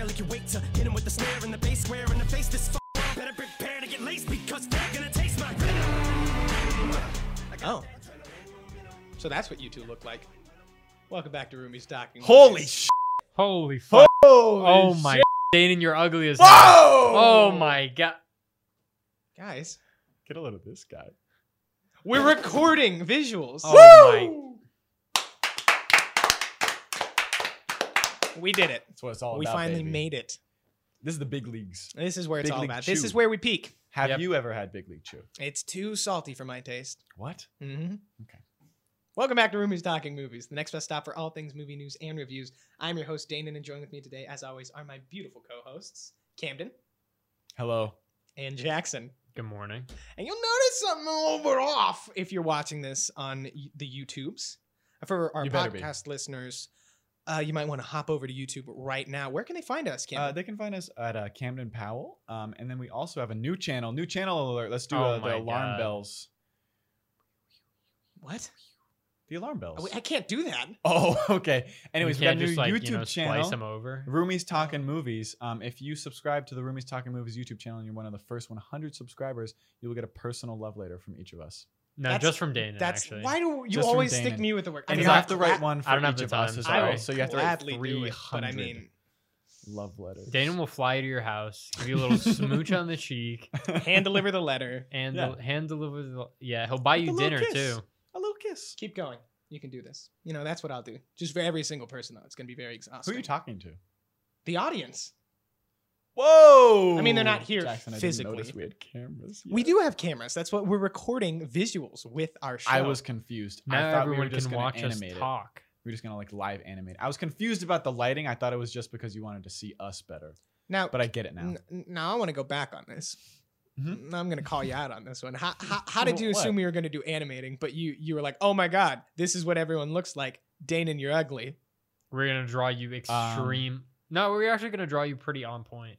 barely can wait to hit him with the snare and the bass square in the face. This better prepare to get laced because they're gonna taste my venom. Oh. So that's what you two look like. Welcome back to Roomies Talking. Holy shit. Holy fuck. Holy Oh my. shit. Danon, you're ugly as hell. Whoa! Oh my god. Guys, Get a load of this guy. we're recording visuals. Oh my. We did it. That's what it's all We about. finally baby. made it. This is the big leagues. This is where it's Big all League about. This Chew. is where we peak. Have Yep. you ever had Big League Chew? It's too salty for my taste. What? Mm-hmm. Okay. Welcome back to Roomies Talking Movies, the next best stop for all things movie news and reviews. I'm your host, Danon, and joining with me today, as always, are my beautiful co-hosts, Camden Hello. and Jackson. Good morning. And you'll notice something a little bit off if you're watching this on the YouTubes. For our You better be. podcast listeners, you might want to hop over to YouTube right now. Where can they find us, Camden? They can find us at Camden Powell. And then we also have a new channel. New channel alert. Let's do Oh the my alarm God. bells. What? The alarm bells. I can't do that. Oh, okay. Anyways, we you got a can't new just like, YouTube you know, channel. splice them over. Roomies Talking Movies. If you subscribe to the Roomies Talking Movies YouTube channel and you're one of the first 100 subscribers, you will get a personal love letter from each of us. No, That's- just from Danon, That's actually. why do you Just from always stick Danon. me with the word? And mean, you I have to write one for I don't have each the of us time, as sorry. well. So you have to write gladly do 300 it, but I mean, love letters. Danon will fly to your house, give you a little smooch on the cheek, hand deliver the letter. and Yeah. hand deliver the. Yeah, he'll buy With you a little dinner kiss. too. A little kiss. Keep going. You can do this. You know, that's what I'll do. Just for every single person, though. It's going to be very Who exhausting. are you talking to? The audience. Whoa! I mean, they're not here Jackson, I physically. didn't notice we had cameras. We yet. do have cameras. That's what we're recording visuals with our show. I was confused. I Now thought we everyone were just can gonna watch us animate it. talk. We were just gonna like live animate. I was confused about the lighting. I thought it was just because you wanted to see us better, now. but I get it now. Now I want to go back on this. Mhm. I'm going to call you out on this one. How did you What? assume we were going to do animating, but you were like, oh my god, this is what everyone looks like. Danon, you're ugly. We're gonna draw you extreme. No, we're actually gonna draw you pretty on point.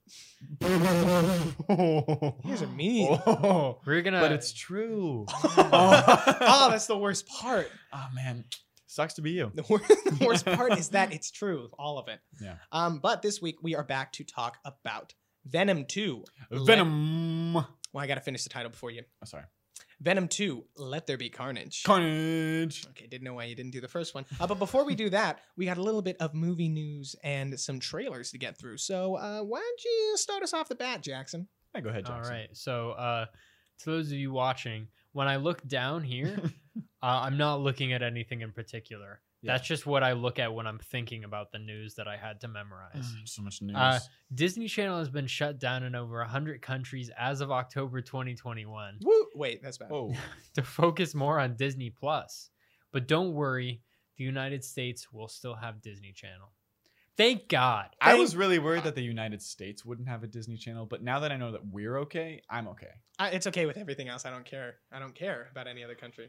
You guys are mean. Oh, We're gonna. but it's true. Oh, that's the worst part. Oh man, sucks to be you. The worst part is that it's true, all of it. Yeah. But this week we are back to talk about Venom 2. Venom. Well, I got to finish the title before you. Oh, sorry. Venom 2, Let There Be Carnage. Carnage. Okay, didn't know why you didn't do the first one. But before we do that, we got a little bit of movie news and some trailers to get through. So why don't you start us off the bat, Jackson? Yeah, go ahead, All Jackson. right. So, to those of you watching, when I look down here, I'm not looking at anything in particular. Yeah. That's just what I look at when I'm thinking about the news that I had to memorize. So much news. Disney Channel has been shut down in over 100 countries as of October 2021 Woo! Wait, that's bad. Oh, to focus more on Disney Plus. But don't worry, the United States will still have Disney Channel. Thank God. I was really worried that the United States wouldn't have a Disney Channel, but now that I know that we're okay, I'm okay. It's okay with everything else. I don't care. I don't care about any other country.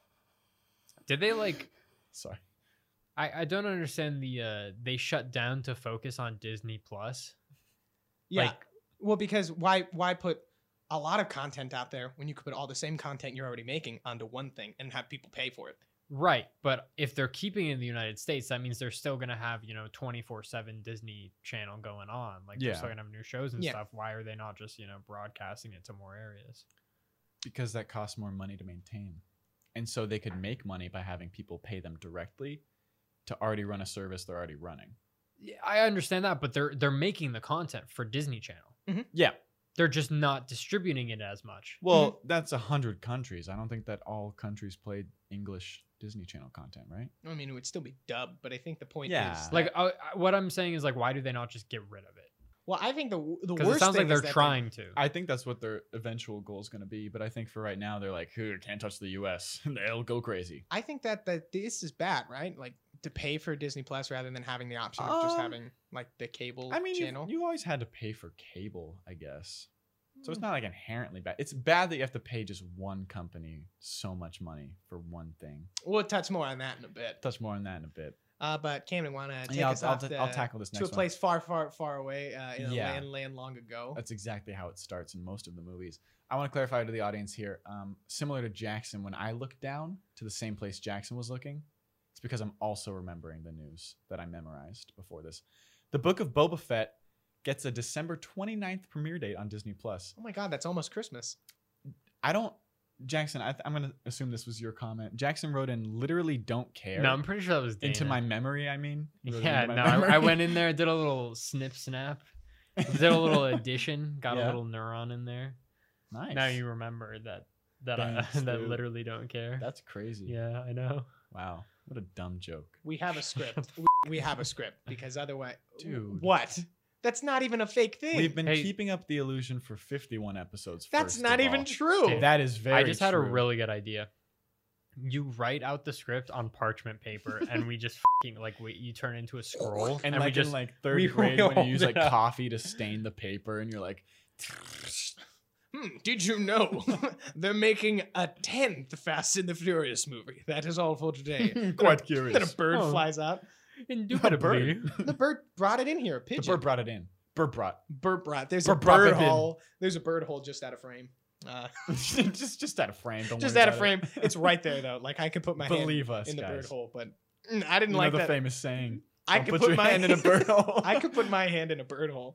Did they like... Sorry. I don't understand the they shut down to focus on Disney Plus. Yeah. Like, Well, because why put a lot of content out there when you could put all the same content you're already making onto one thing and have people pay for it? right, but if they're keeping it in the United States, that means they're still gonna have 24/7 Disney Channel going on. Like they're Yeah. still gonna have new shows and Yeah. stuff. Why are they not just broadcasting it to more areas? Because that costs more money to maintain. And so they could make money by having people pay them directly to already run a service they're already running. Yeah, I understand that, but they're making the content for Disney Channel. Yeah. They're just not distributing it as much. Well, that's 100 countries. I don't think that all countries played English Disney Channel content, right? I mean, it would still be dubbed, but I think the point Yeah. is Like what I'm saying is why do they not just get rid of it? well, I think the Because worst it sounds thing like is they're that trying to. I think that's what their eventual goal is going to be. But I think for right now, they're like, can't touch the U.S. They'll go crazy. I think that this is bad, right? Like to pay for Disney Plus rather than having the option of just having like the cable I mean, channel. you always had to pay for cable, I guess. So it's not like inherently bad. It's bad that you have to pay just one company so much money for one thing. We'll touch more on that in a bit. Touch more on that in a bit. But Camden, want to take Yeah, us I'll off tackle this to next a place far, far, far away in a Yeah. land long ago. That's exactly how it starts in most of the movies. I want to clarify to the audience here. Similar to Jackson, when I look down to the same place Jackson was looking, it's because I'm also remembering the news that I memorized before this. The Book of Boba Fett gets a December 29th premiere date on Disney Plus. Oh my God, that's almost Christmas. Jackson, I'm going to assume this was your comment. Jackson wrote in literally don't care. No, I'm pretty sure that was Dana. Into my memory, I mean. Wrote it Yeah, into no, my I memory. went in there, did a little snip snap, did a little addition, got a Yeah. little neuron in there. Nice. Now you remember that Thanks, that dude. literally don't care. That's crazy. Yeah, I know. Wow. What a dumb joke. We have a script. We have a script because otherwise, Dude. what? That's not even a fake thing. We've been Hey. keeping up the illusion for 51 episodes. That's first not of even all. true. That is very I just had a true. really good idea. You write out the script on parchment paper, and we just you turn into a scroll, And we like just in like third we grade when you hold use it like up. coffee to stain the paper and you're like, Did you know they're making a 10th Fast and the Furious movie? That is all for today. quite Then curious. a bird Oh. flies out. indubitably. The bird brought it in here. A The pigeon. bird brought it in. Bird brought. Bird brought. There's Bird a brought bird it in. hole. There's a bird hole just out of frame. just out of frame. Don't Just worry out of about frame. it. It's right there though. Like I could put my Believe hand us, in the guys. bird hole, but I didn't You like know the that. famous saying. I Don't could put put your my hand in a bird hole. I could put my hand in a bird hole.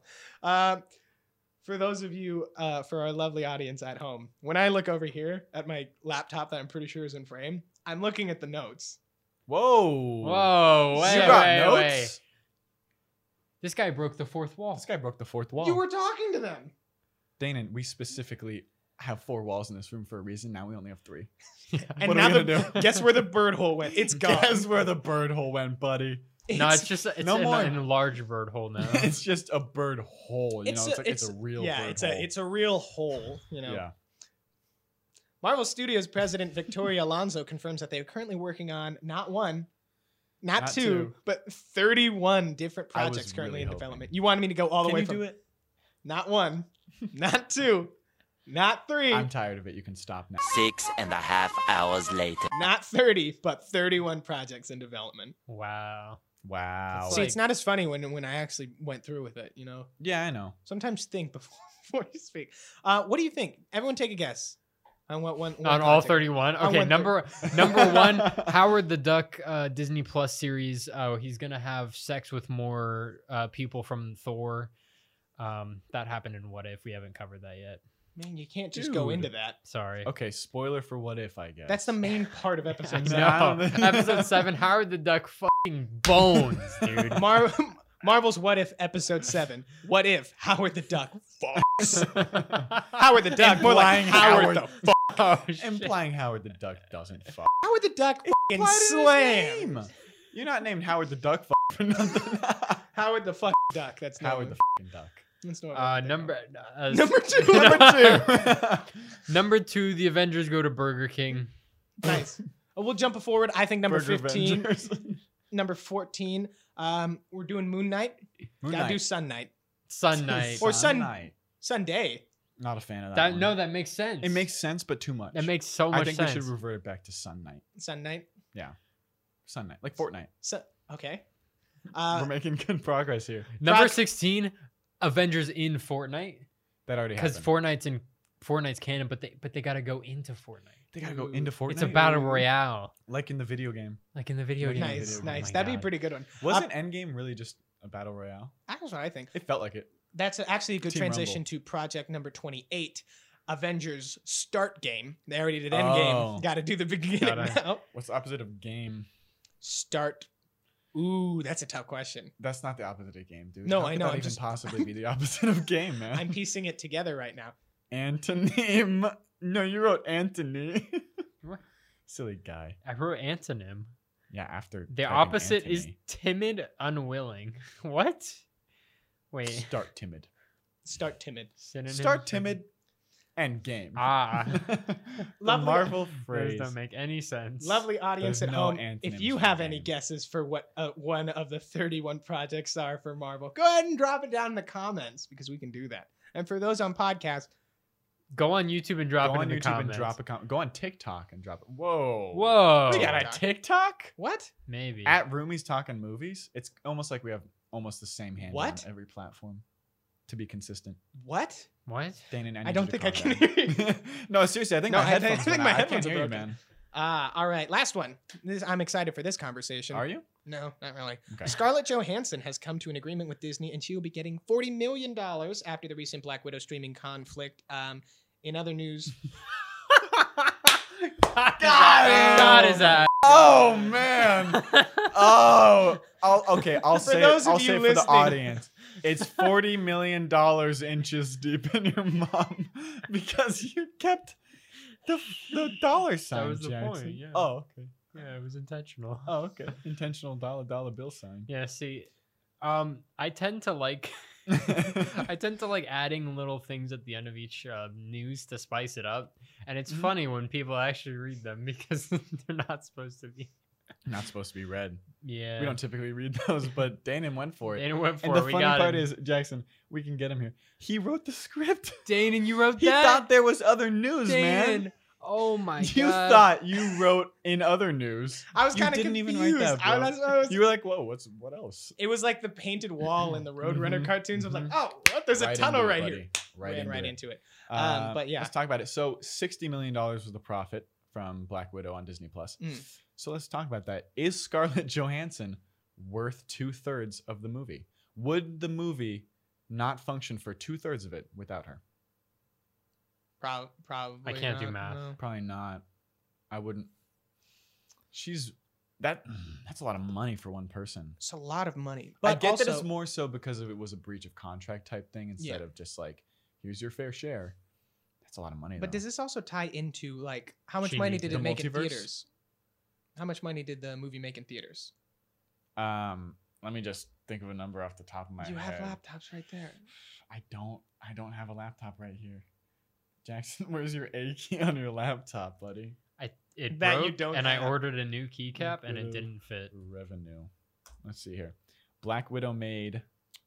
For those of you, for our lovely audience at home, when I look over here at my laptop that I'm pretty sure is in frame, I'm looking at the notes. Whoa. Whoa, wait, You got wait, notes? wait. This guy broke the fourth wall. This guy broke the fourth wall. You were talking to them. Dana, we specifically have 4 walls in this room for a reason. Now we only have 3. And What now are we gonna do? guess where the bird hole went? It's gone. Guess where the bird hole went, buddy? No, it's just no more. an enlarged bird hole now. It's just a bird hole. You know, it's a real yeah, bird it's hole. it's a real hole. You know. Yeah. Marvel Studios president Victoria Alonso confirms that they are currently working on not one, not Not two, two. but 31 different I was projects currently really in hoping. development. You wanted me to go all the Can way you from do it? not one, not two, not 3, I'm tired of it. You can stop now. 6.5 hours later. not 30, but 31 projects in development. Wow. Wow. See, it's not as funny when I actually went through with it, you know? Yeah, I know. Sometimes think before you speak. What do you think? Everyone take a guess on what one On all project. 31. On Okay, one number one, Howard the Duck Disney Plus series. Oh, he's gonna have sex with more people from Thor. That happened in What If? We haven't covered that yet. Man, you can't just go Dude. into that. Sorry. Okay, spoiler for What If, I guess. That's the main part of I episode No, 7. I don't think- Episode 7, Howard the Duck fucking bones, dude. Marvel's What If episode 7. What if Howard the Duck fucks? Howard the Duck, more like Implying Howard the fuck. Oh, shit. Implying Howard the Duck doesn't fuck. Howard the Duck fucking Implied in his slam. name. You're not named Howard the Duck for nothing. Howard the fuck duck. That's no Howard the fucking duck. That's no one. Number Number 2. Number 2. Number 2, the Avengers go to Burger King. Nice. We'll jump forward. I think number Burger 15. Avengers. Number 14. We're doing Moon Knight. Moon Gotta do Knight. Sun Knight. Sun Knight. Or Sun- Night. Sunday. Not a fan of that. That one. no, that makes sense. It makes sense, but too much. that makes so much I think sense. we should revert it back to Sun Night. Sun Knight. Sun Night, like Fortnite. Okay. We're making good progress here. Number Proj- 16, Avengers in Fortnite, That already because happened. Fortnite's canon, but they gotta go into Fortnite. They gotta go into Fortnite. It's a battle royale, like in the video game. like in the video game. Nice, Oh nice. my That'd be a God. pretty good one. Wasn't Endgame really just a battle royale? That's what I think. It felt like it. That's actually a good Team transition Rumble. to project number 28, Avengers Start Game. They already did Oh. Endgame. Got to do the beginning Gotta- now. What's the opposite of game? Start. Ooh, that's a tough question. That's not the opposite of game, dude. No, How I could know, That I'm even just- possibly be the opposite of game, man. I'm piecing it together right now. Antonym. No, you wrote Anthony. What? Silly guy. I wrote antonym. Yeah, after The typing opposite is Anthony. timid, unwilling. What? Wait. Start timid. Start timid. Synonym? Start timid and game. Ah. the Lovely- Marvel Those phrase. don't make any sense. Lovely audience There's at no home. If antonyms you for have any game. guesses for what one of the 31 projects are for Marvel, go ahead and drop it down in the comments because we can do that. And for those on podcast, Go on YouTube and drop Go it on in the YouTube comments. and drop a comment. Go on TikTok and drop it. Whoa. Whoa. We got a TikTok? what? Maybe. At Roomies Talking Movies. It's almost like we have almost the same handle What? on every platform to be consistent. What? what? Dana, I don't think I can hear you. No, seriously, I think No, my I headphones think went my out. I headphones can't are hear you, broken. man. All right, last one. I'm excited for this conversation. Are you? No, not really. Okay. Scarlett Johansson has come to an agreement with Disney, and she will be getting $40 million after the recent Black Widow streaming conflict. In other news, God is that. Oh man. Oh. I'll For say. those of I'll you say for the listening- audience. It's $40 million inches deep in your mom because you kept the dollar sign. was the Jackson. point, yeah. Oh, okay. Yeah, it was intentional. Oh, okay. Intentional dollar bill sign. Yeah, see, I tend to like adding little things at the end of each news to spice it up, and it's funny when people actually read them because they're not supposed to be. Not supposed to be read. Yeah, We don't typically read those, but Danon went for it. Danon went for And it. the We funny got part him. is, Jackson, we can get him here. He wrote the script. Danon, you wrote He that. thought there was other news, man. Danon. Oh my god! You thought you wrote in other news. I was You kind of didn't confused. even write that, bro. I was- You were like, "Whoa, what else?" it was like the painted wall in the Roadrunner Mhm, cartoons. I was like, mhm. oh, what? There's a Right tunnel into it, right buddy. here. Right Ran into it. into it. But yeah. let's talk about it. So, $60 million was the profit from Black Widow on Disney Plus. Mm. So let's talk about that. Is Scarlett Johansson worth 2/3 of the movie? Would the movie not function for 2/3 of it without her? Probably. I can't do not, math. no. Probably not. I wouldn't. That's a lot of money for one person. It's a lot of money. But I But get also, that it's more so because it was a breach of contract type thing instead Yeah. of just like, here's your fair share. That's a lot of money. But though. does this also tie into like how much She money needs did it. it The make in multiverse? theaters? How much money did the movie make in theaters? Let me just think of a number off the top of my You have head. laptops right there. I don't have a laptop right here. Jackson, where's your A key on your laptop, buddy? It That broke, you don't and I have. ordered a new keycap, and it could've- didn't fit. Revenue. Let's see here. Black Widow made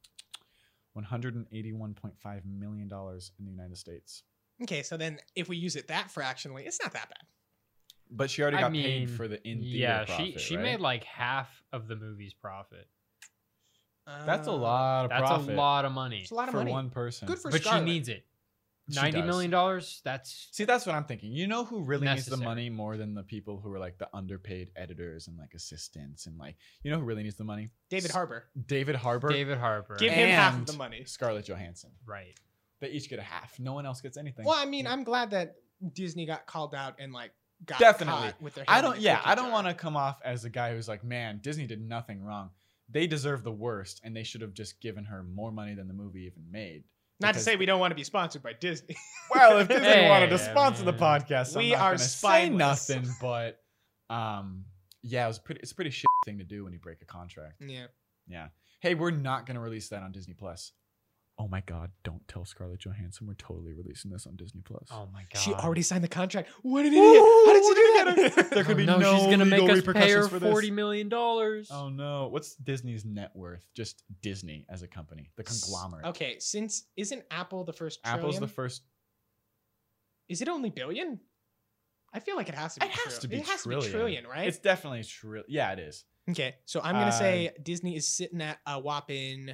$181.5 million in the United States. Okay, so then if we use it that fractionally, it's not that bad. But she already I got mean, paid for the in theater Yeah, profit, she right? made like half of the movie's profit. That's a lot of That's profit a lot of money. It's a lot of for money. one person. Good for But Scarlett. she needs it. She $90 does. million. That's See, that's what I'm thinking. You know who really needs the Necessary. money more than the people who are like the underpaid editors and like assistants and like, you know who really needs the money? David Harbour. David Harbour. David Harbour. Give him half of and the money. Scarlett Johansson. Right. They each get a half. No one else gets anything. Well, I mean, I'm glad that Disney got called out and like got Definitely. caught with their. I don't want to come off as a guy who's like, man, Disney did nothing wrong. They deserve the worst, and they should have just given her more money than the movie even made. Not to because- say we don't want to be sponsored by Disney. Well, if Disney Hey, wanted to sponsor the man. podcast, We I'm not are gonna say spineless. nothing. But yeah, it's a pretty shit thing to do when you break a contract. Yeah. Yeah. Hey, we're not gonna release that on Disney Plus. Oh my God! Don't tell Scarlett Johansson we're totally releasing this on Disney Plus. Oh my god. She already signed the contract. What an idiot! How did you do that? There could be no, no she's gonna make legal us pay her repercussions for this. $40 million. Oh no! What's Disney's net worth? Just Disney as a company, the conglomerate. Okay, since isn't Apple the first Apple's trillion? the first. Is it only billion? I feel like it has to be. It has to be It has trillion. to be trillion, right? It's definitely trillion. Yeah, it is. Okay, so I'm gonna say Disney is sitting at a whopping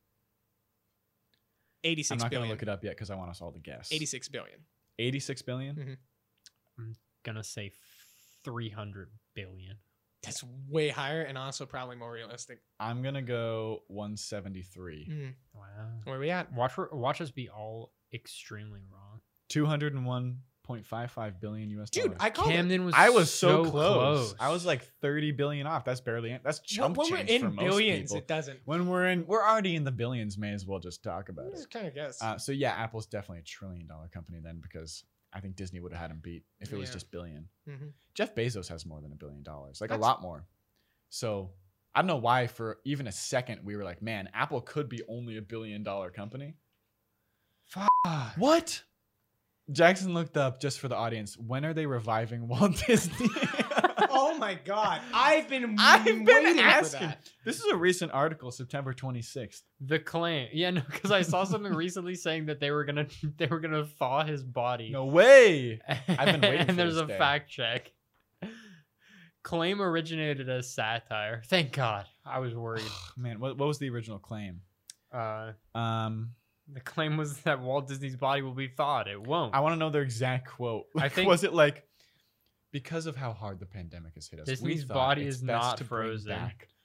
86 I'm not billion. gonna look it up yet because I want us all to guess. 86 billion. 86 billion. Mhm. I'm gonna say 300 billion. That's way higher and also probably more realistic. I'm gonna go 173. Mhm. Wow. Where are we at? Watch us be all extremely wrong. 201.55 billion US dollars. Dude, I called it. Camden was I was so close. close. I was like 30 billion off. That's barely. That's chump When we're change for in most billions, people. it doesn't. When we're already in the billions, may as well just talk about it. Just kind of guess. So yeah, Apple's definitely a $1 trillion company then, because I think Disney would have had him beat if it was Yeah. just billion. Mhm. Jeff Bezos has more than $1 billion, like That's- a lot more. So I don't know why for even a second we were like, man, Apple could be only $1 billion company. What? Jackson looked up just for the audience. When are they reviving Walt Disney? Oh my god, I've been I've been waiting for asking. that. This is a recent article, September 26th. The claim, yeah, no, because I saw something recently saying that they were gonna thaw his body. No way. I've been waiting and for there's this a day. fact check. Claim originated as satire. Thank God, I was worried. Man, what was the original claim? The Um, claim was that Walt Disney's body will be thawed. It won't. I want to know their exact quote. I think- was it like, because of how hard the pandemic has hit us, we Disney's thought body it's is best not to bring frozen. back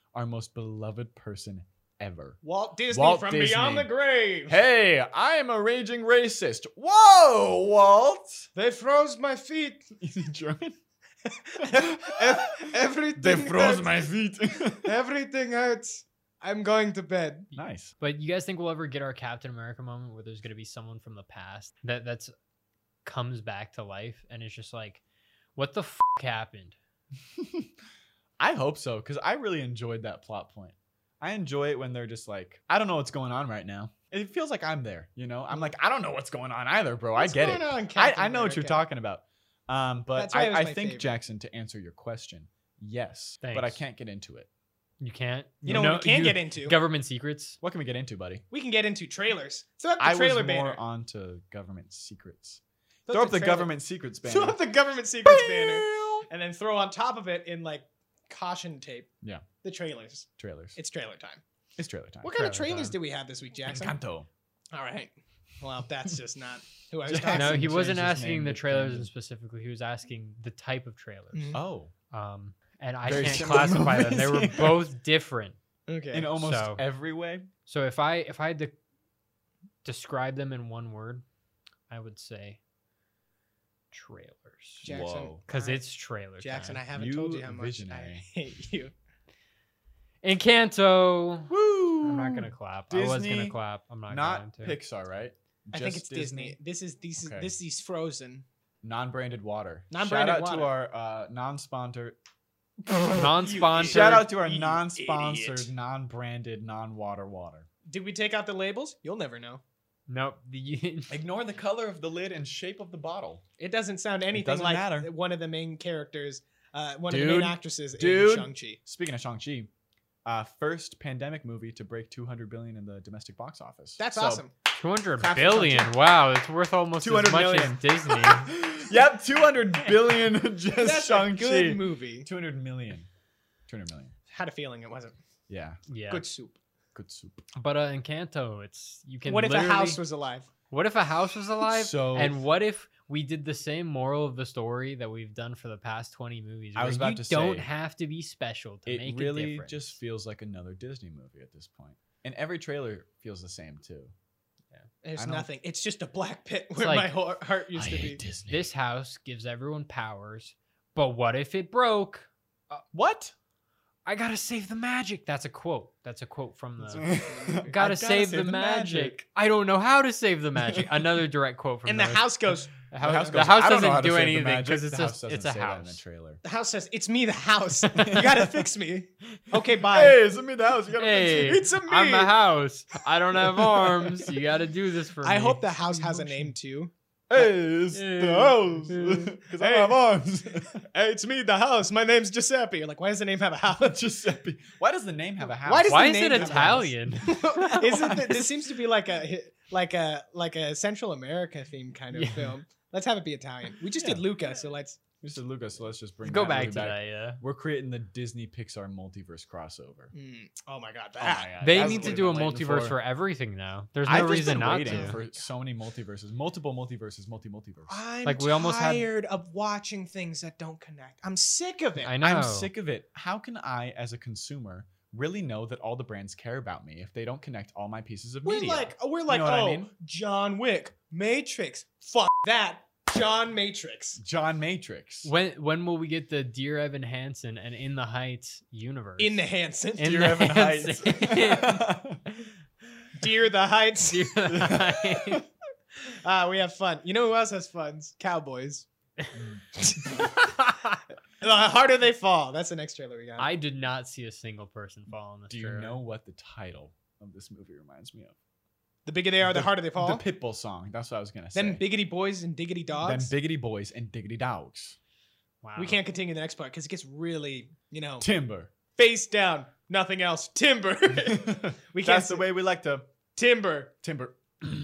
our most beloved person ever. Walt Disney Walt from Disney. beyond the grave. Hey, I am a raging racist. Whoa, Walt. They froze my feet. Is he German? Everything. They froze hurts. my feet. Everything hurts. I'm going to bed. Nice. But you guys think we'll ever get our Captain America moment where there's gonna be someone from the past that's comes back to life and it's just like, what the happened? I hope so, because I really enjoyed that plot point. I enjoy it when they're just like, I don't know what's going on right now. It feels like I'm there, you know? I'm like, I don't know what's going on either, bro. What's I get going it. on, Captain I know what you're America? talking about. But That's why it was I my think, favorite. Jackson, to answer your question, yes. But I Thanks. can't get into it. You can't. You know what we can get into? Government secrets. What can we get into, buddy? We can get into trailers. Throw up the I trailer was banner. more onto government secrets. Throw Throw up up the trailer- government secrets banner. Throw up the government secrets banner, and then throw on top of it in like caution tape. Yeah. The trailers. Trailers. It's trailer time. It's trailer time. What kind of Trailer trailers time. do we have this week, Jackson? Encanto. All right. Well, that's just not who I was Jackson talking No, to. he wasn't changed his asking name the to trailers Brandon. and specifically. He was asking the type of trailers. Mhm. Oh. And I Very can't similar classify them. They were moments. both different. Okay. In almost So- every way. So if I had to describe them in one word, I would say trailers. Jackson, Whoa. Because I- it's trailer Jackson, I time. haven't You told you how much visionary. I hate you. Encanto. Woo! I'm not gonna clap. I was gonna Disney, clap. I'm not Not going to. Pixar, right? I think Just it's Disney. This is Okay. this is Frozen. Non-branded water. Non-branded Shout out to water. our non-sponsored. Non-sponsored. Shout out to our You non-sponsored, idiot. non-branded, non-water water. Did we take out the labels? You'll never know. Nope. Ignore the color of the lid and shape of the bottle. It doesn't sound anything doesn't like matter. one of the main characters, one of the main Dude, actresses dude. in Shang-Chi. Speaking of Shang-Chi, first pandemic movie to break 200 billion in the domestic box office. That's So- awesome. 200 Clap for billion. Shang-Chi. Wow, it's worth almost as 200 much million. as Disney. Yep, 200 billion just That's a Shang-Chi. good movie. 200 million. 200 million. Had a feeling it wasn't. Yeah, Yeah. Good soup. good soup. But Encanto, it's you can. What if a literally- house was alive? What if a house was alive? So- and what if we did the same moral of the story that we've done for the past 20 movies? I was where about you to don't say, have to be special to make It a really difference. just feels like another Disney movie at this point. And every trailer feels the same too. There's I don't- nothing. It's just a black pit where like, my heart used to be. Disney. This house gives everyone powers, but what if it broke? What? I gotta save the magic. That's a quote. That's a quote from the. I Gotta save the magic. I don't know how to save the magic. Another direct quote from. And the those. house goes. The house, goes, house "I don't know doesn't how to do save the anything magic." because The it's house a doesn't it's a say that in the house. trailer. The house says, "It's me, the house. You gotta fix me." Okay, bye. Hey, it's me the house. You gotta Hey, It's a me. I'm a house. I don't have arms. You got to do this for me. I hope the house has a name too. Hey, it's the house. Because I don't have arms. Hey, it's me, the house. My name's Giuseppe. You're like, why does the name have a house? Giuseppe. Why does the name have a house? Why does Why the is it name have a house? Italian? Isn't it? This seems to be like a Central America themed kind of Yeah. film. Let's have it be Italian. We just did Yeah. Luca, so let's. Mr. Lucas, so let's just bring Go that back movie to that. Yeah. We're creating the Disney Pixar multiverse crossover. Oh my god, Oh my that. God, They that's need what to we've do a been waiting multiverse for. for everything now. There's no I've just reason been not waiting to. for so many multiverses, multiple multiverses, multiverse. I'm Like, we almost had- tired of watching things that don't connect. I'm sick of it. I know. I'm sick of it. How can I, as a consumer, really know that all the brands care about me if they don't connect all my pieces of We're media? like, know what I mean? John Wick, Matrix. Fuck that, John Matrix. John Matrix. When will we get the Dear Evan Hansen and In the Heights universe? In the Hanson. In Dear the Evan Heights. Hansen. Dear the Heights. Dear the Heights. We have fun. You know who else has funds? Cowboys. The harder they fall. That's the next trailer we got. I did not see a single person fall in this Do you trailer. know what the title of this movie reminds me of? The bigger they are, the harder they fall. The Pitbull song. That's what I was gonna say. Them biggity boys and diggity dogs. Them biggity boys and diggity dogs. Wow. We can't continue the next part because it gets really, Timber. face down. Nothing else. Timber. We can't That's the way we like to Timber. timber.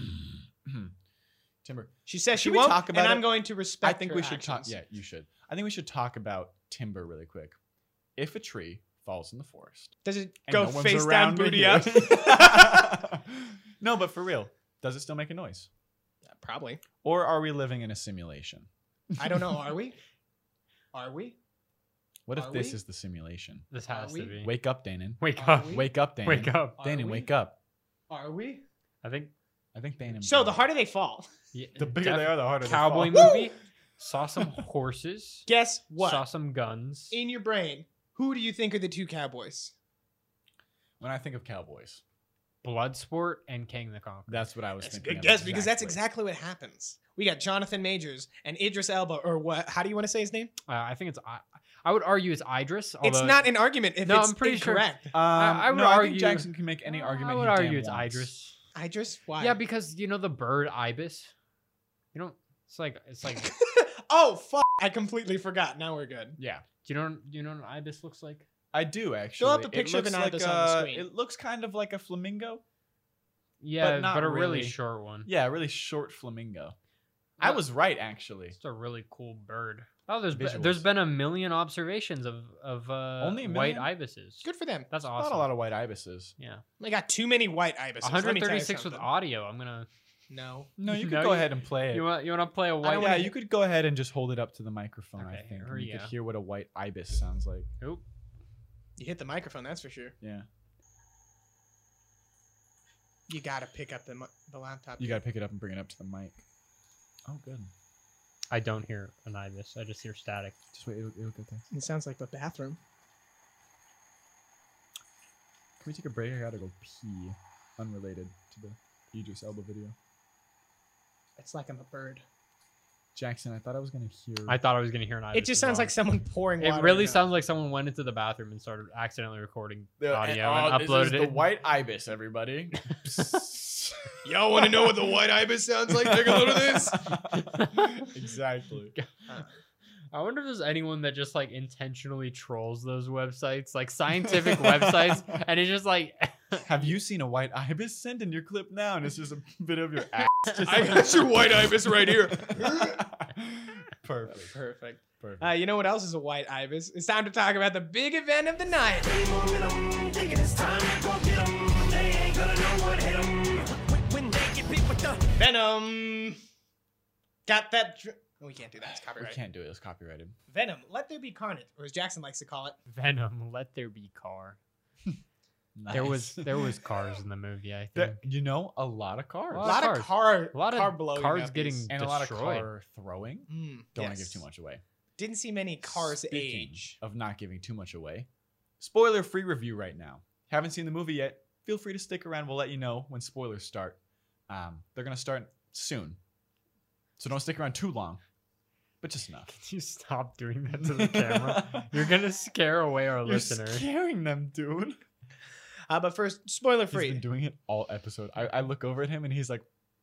Timber. She says she Should we won't, talk about and it? I'm going to I respect think her we should talk. actions. Yeah, you should. I think we should talk about timber really quick. If a tree falls in the forest, Does it and go no one's face down, around booty but up? you- No, but for real, does it still make a noise? Probably. Or are we living in a simulation? I don't know. Are we? Are we? What if Are this we? is the simulation? This has we? to be. Wake up, Danon. Wake Are up. we? Wake up, Danon. Wake up. Are Danon, we? wake up. Are we? I think Danon. So the harder they fall. yeah, The bigger they are, the harder they Cowboy fall. movie. Saw some horses. Guess what? Saw some guns. In your brain, who do you think are the two cowboys? When I think of cowboys, Bloodsport and King the Conqueror. that's what I was That's a thinking. good of guess because that's exactly what happens. We got Jonathan Majors and Idris Elba, or what? How do you want to say his name? I think it's. I would argue it's Idris. It's although- not an argument if No, it's I'm pretty sure- incorrect. I would no, I argue- think Jackson can make any argument. I would he argue damn it's wants. Idris. Idris? Why? Yeah, because you know the bird ibis. You know, it's like. Do Oh, fuck. I completely forgot. Now we're good. Yeah, you know what an ibis looks like? I do actually. up a It picture of an looks ibis like on the screen. It looks kind of like a flamingo. Yeah, not but a really really. short one. Yeah, a really short flamingo. I Well- was right actually. It's a really cool bird. Oh, there's Visuals. been 1 million observations of Only a white million? ibises. Good for them. That's Not awesome. a lot of white ibises. Yeah, They got too many white ibises. Let me tell you 136 with something. audio. I'm gonna. No. No, you could No, go you- ahead and play it. You want to play a white? yeah, you could go ahead and just hold it up to the microphone. I Okay, think here and we you could go. hear what a white ibis sounds like. Oop. You hit the microphone, that's for sure. Yeah, You gotta pick up the laptop. you gotta pick it up and bring it up to the mic. Oh, good. I don't hear an ibis. I just hear static. Just wait, it'll get there. It sounds like the bathroom. Can we take a break? I gotta go pee. Unrelated to the Idris Elba video. It's like I'm a bird. Jackson, I thought I was gonna hear. I thought I was gonna hear an ibis. It just as sounds well. like someone pouring water. It really in a- sounds like someone went into the bathroom and started accidentally recording audio Oh, and this uploaded is it. the white ibis, everybody. Y'all want to know what the white ibis sounds like? Take a look at this. Exactly. I wonder if there's anyone that just like intentionally trolls those websites, like scientific websites, and it's just like Have you seen a white ibis? Send in your clip now, and it's just a bit of your ass. Just I got your white ibis right here. Perfect. Perfect. Perfect. You know what else is a white ibis? It's time to talk about the big event of the night. Thinking it's time to go get 'em. They ain't gonna know what hit 'em. When they get beat with the Venom. Got that. We can't do that. It's We copyright. can't do it. It's copyrighted. Venom. Let there be carnage, or as Jackson likes to call it. Venom. Let there be car. There was cars in the movie. I think You know, a lot of cars. A Lot lot of of car. A lot of car blowing cars up getting is- and a lot of destroyed. car throwing. Mm, Don't want to yes. give too much away. Didn't see many cars Speaking age. of not giving too much away, spoiler-free review right now. Haven't seen the movie yet? Feel free to stick around. We'll let you know when spoilers start. They're gonna start soon, so don't stick around too long, but just enough. Can you stop doing that to the camera? You're gonna scare away our You're listeners. scaring them, dude. But first, spoiler He's free. been doing it all episode. I look over at him and he's like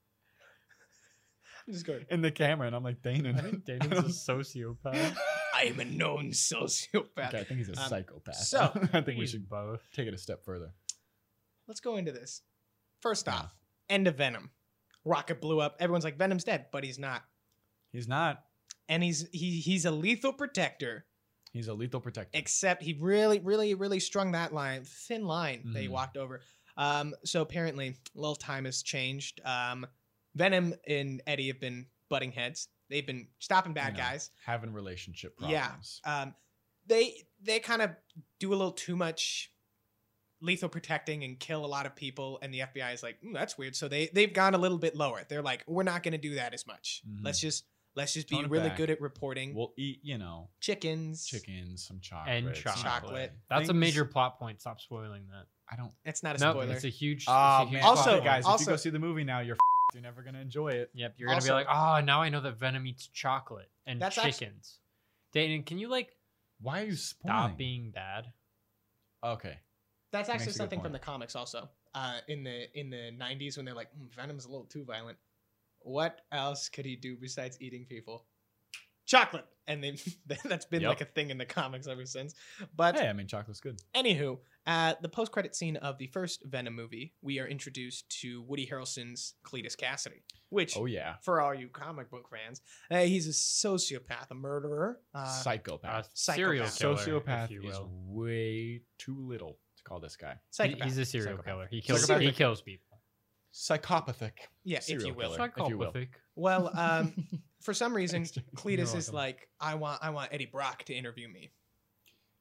I'm just going. in the camera, and I'm like, Danon. I think Damon's a sociopath. I am a known sociopath. Okay, I think he's a psychopath. so, I think we He's should both. take it a step further. Let's go into this. First Yeah. off, end of Venom. Rocket blew up. Everyone's like, Venom's dead, but he's not. He's not. And he's a lethal protector. He's a lethal protector. Except he really strung that thin line that he Mhm. walked over. So apparently, a little time has changed. Venom and Eddie have been butting heads. They've been stopping bad You know, guys. Having relationship Yeah. problems. They kind of do a little too much lethal protecting and kill a lot of people, and the FBI is like, that's weird. So they've gone a little bit lower. They're like, we're not going to do that as much. Mhm. Let's just be Tone it really back. good at reporting. We'll eat, chickens. some chocolate. And some chocolate. That's a Things- major plot point. Stop spoiling that. I don't. It's not a No, spoiler. it's a huge. Oh it's a huge man. plot Also- point. guys, if also- you go see the movie now, you're you're never gonna enjoy it. Yep, you're gonna Also- be like, oh, now I know that Venom eats chocolate and That's chickens. Danon, can you like Why are you stop spoiling? being bad? Okay. That's actually Makes a good something from point. the comics also. In the 90s when they're like, Venom's a little too violent. What else could he do besides eating people? Chocolate. And they that's been Yep. like a thing in the comics ever since. But Hey, I mean, chocolate's good. anywho, the post-credit scene of the first Venom movie, we are introduced to Woody Harrelson's Cletus Cassidy, which, Oh yeah. for all you comic book fans, he's a sociopath, a murderer. Psychopath. Serial killer, Sociopath if you is will. way too little to call this guy. Psychopath. He's a serial Psychopath. killer. He He's kills. a He serial- kills people. Psychopathic. Yeah, if serial you will. killer. if you will. Psychopathic. Well, for some reason, Thanks, Jack. Cletus You're is welcome. like, I want Eddie Brock to interview me.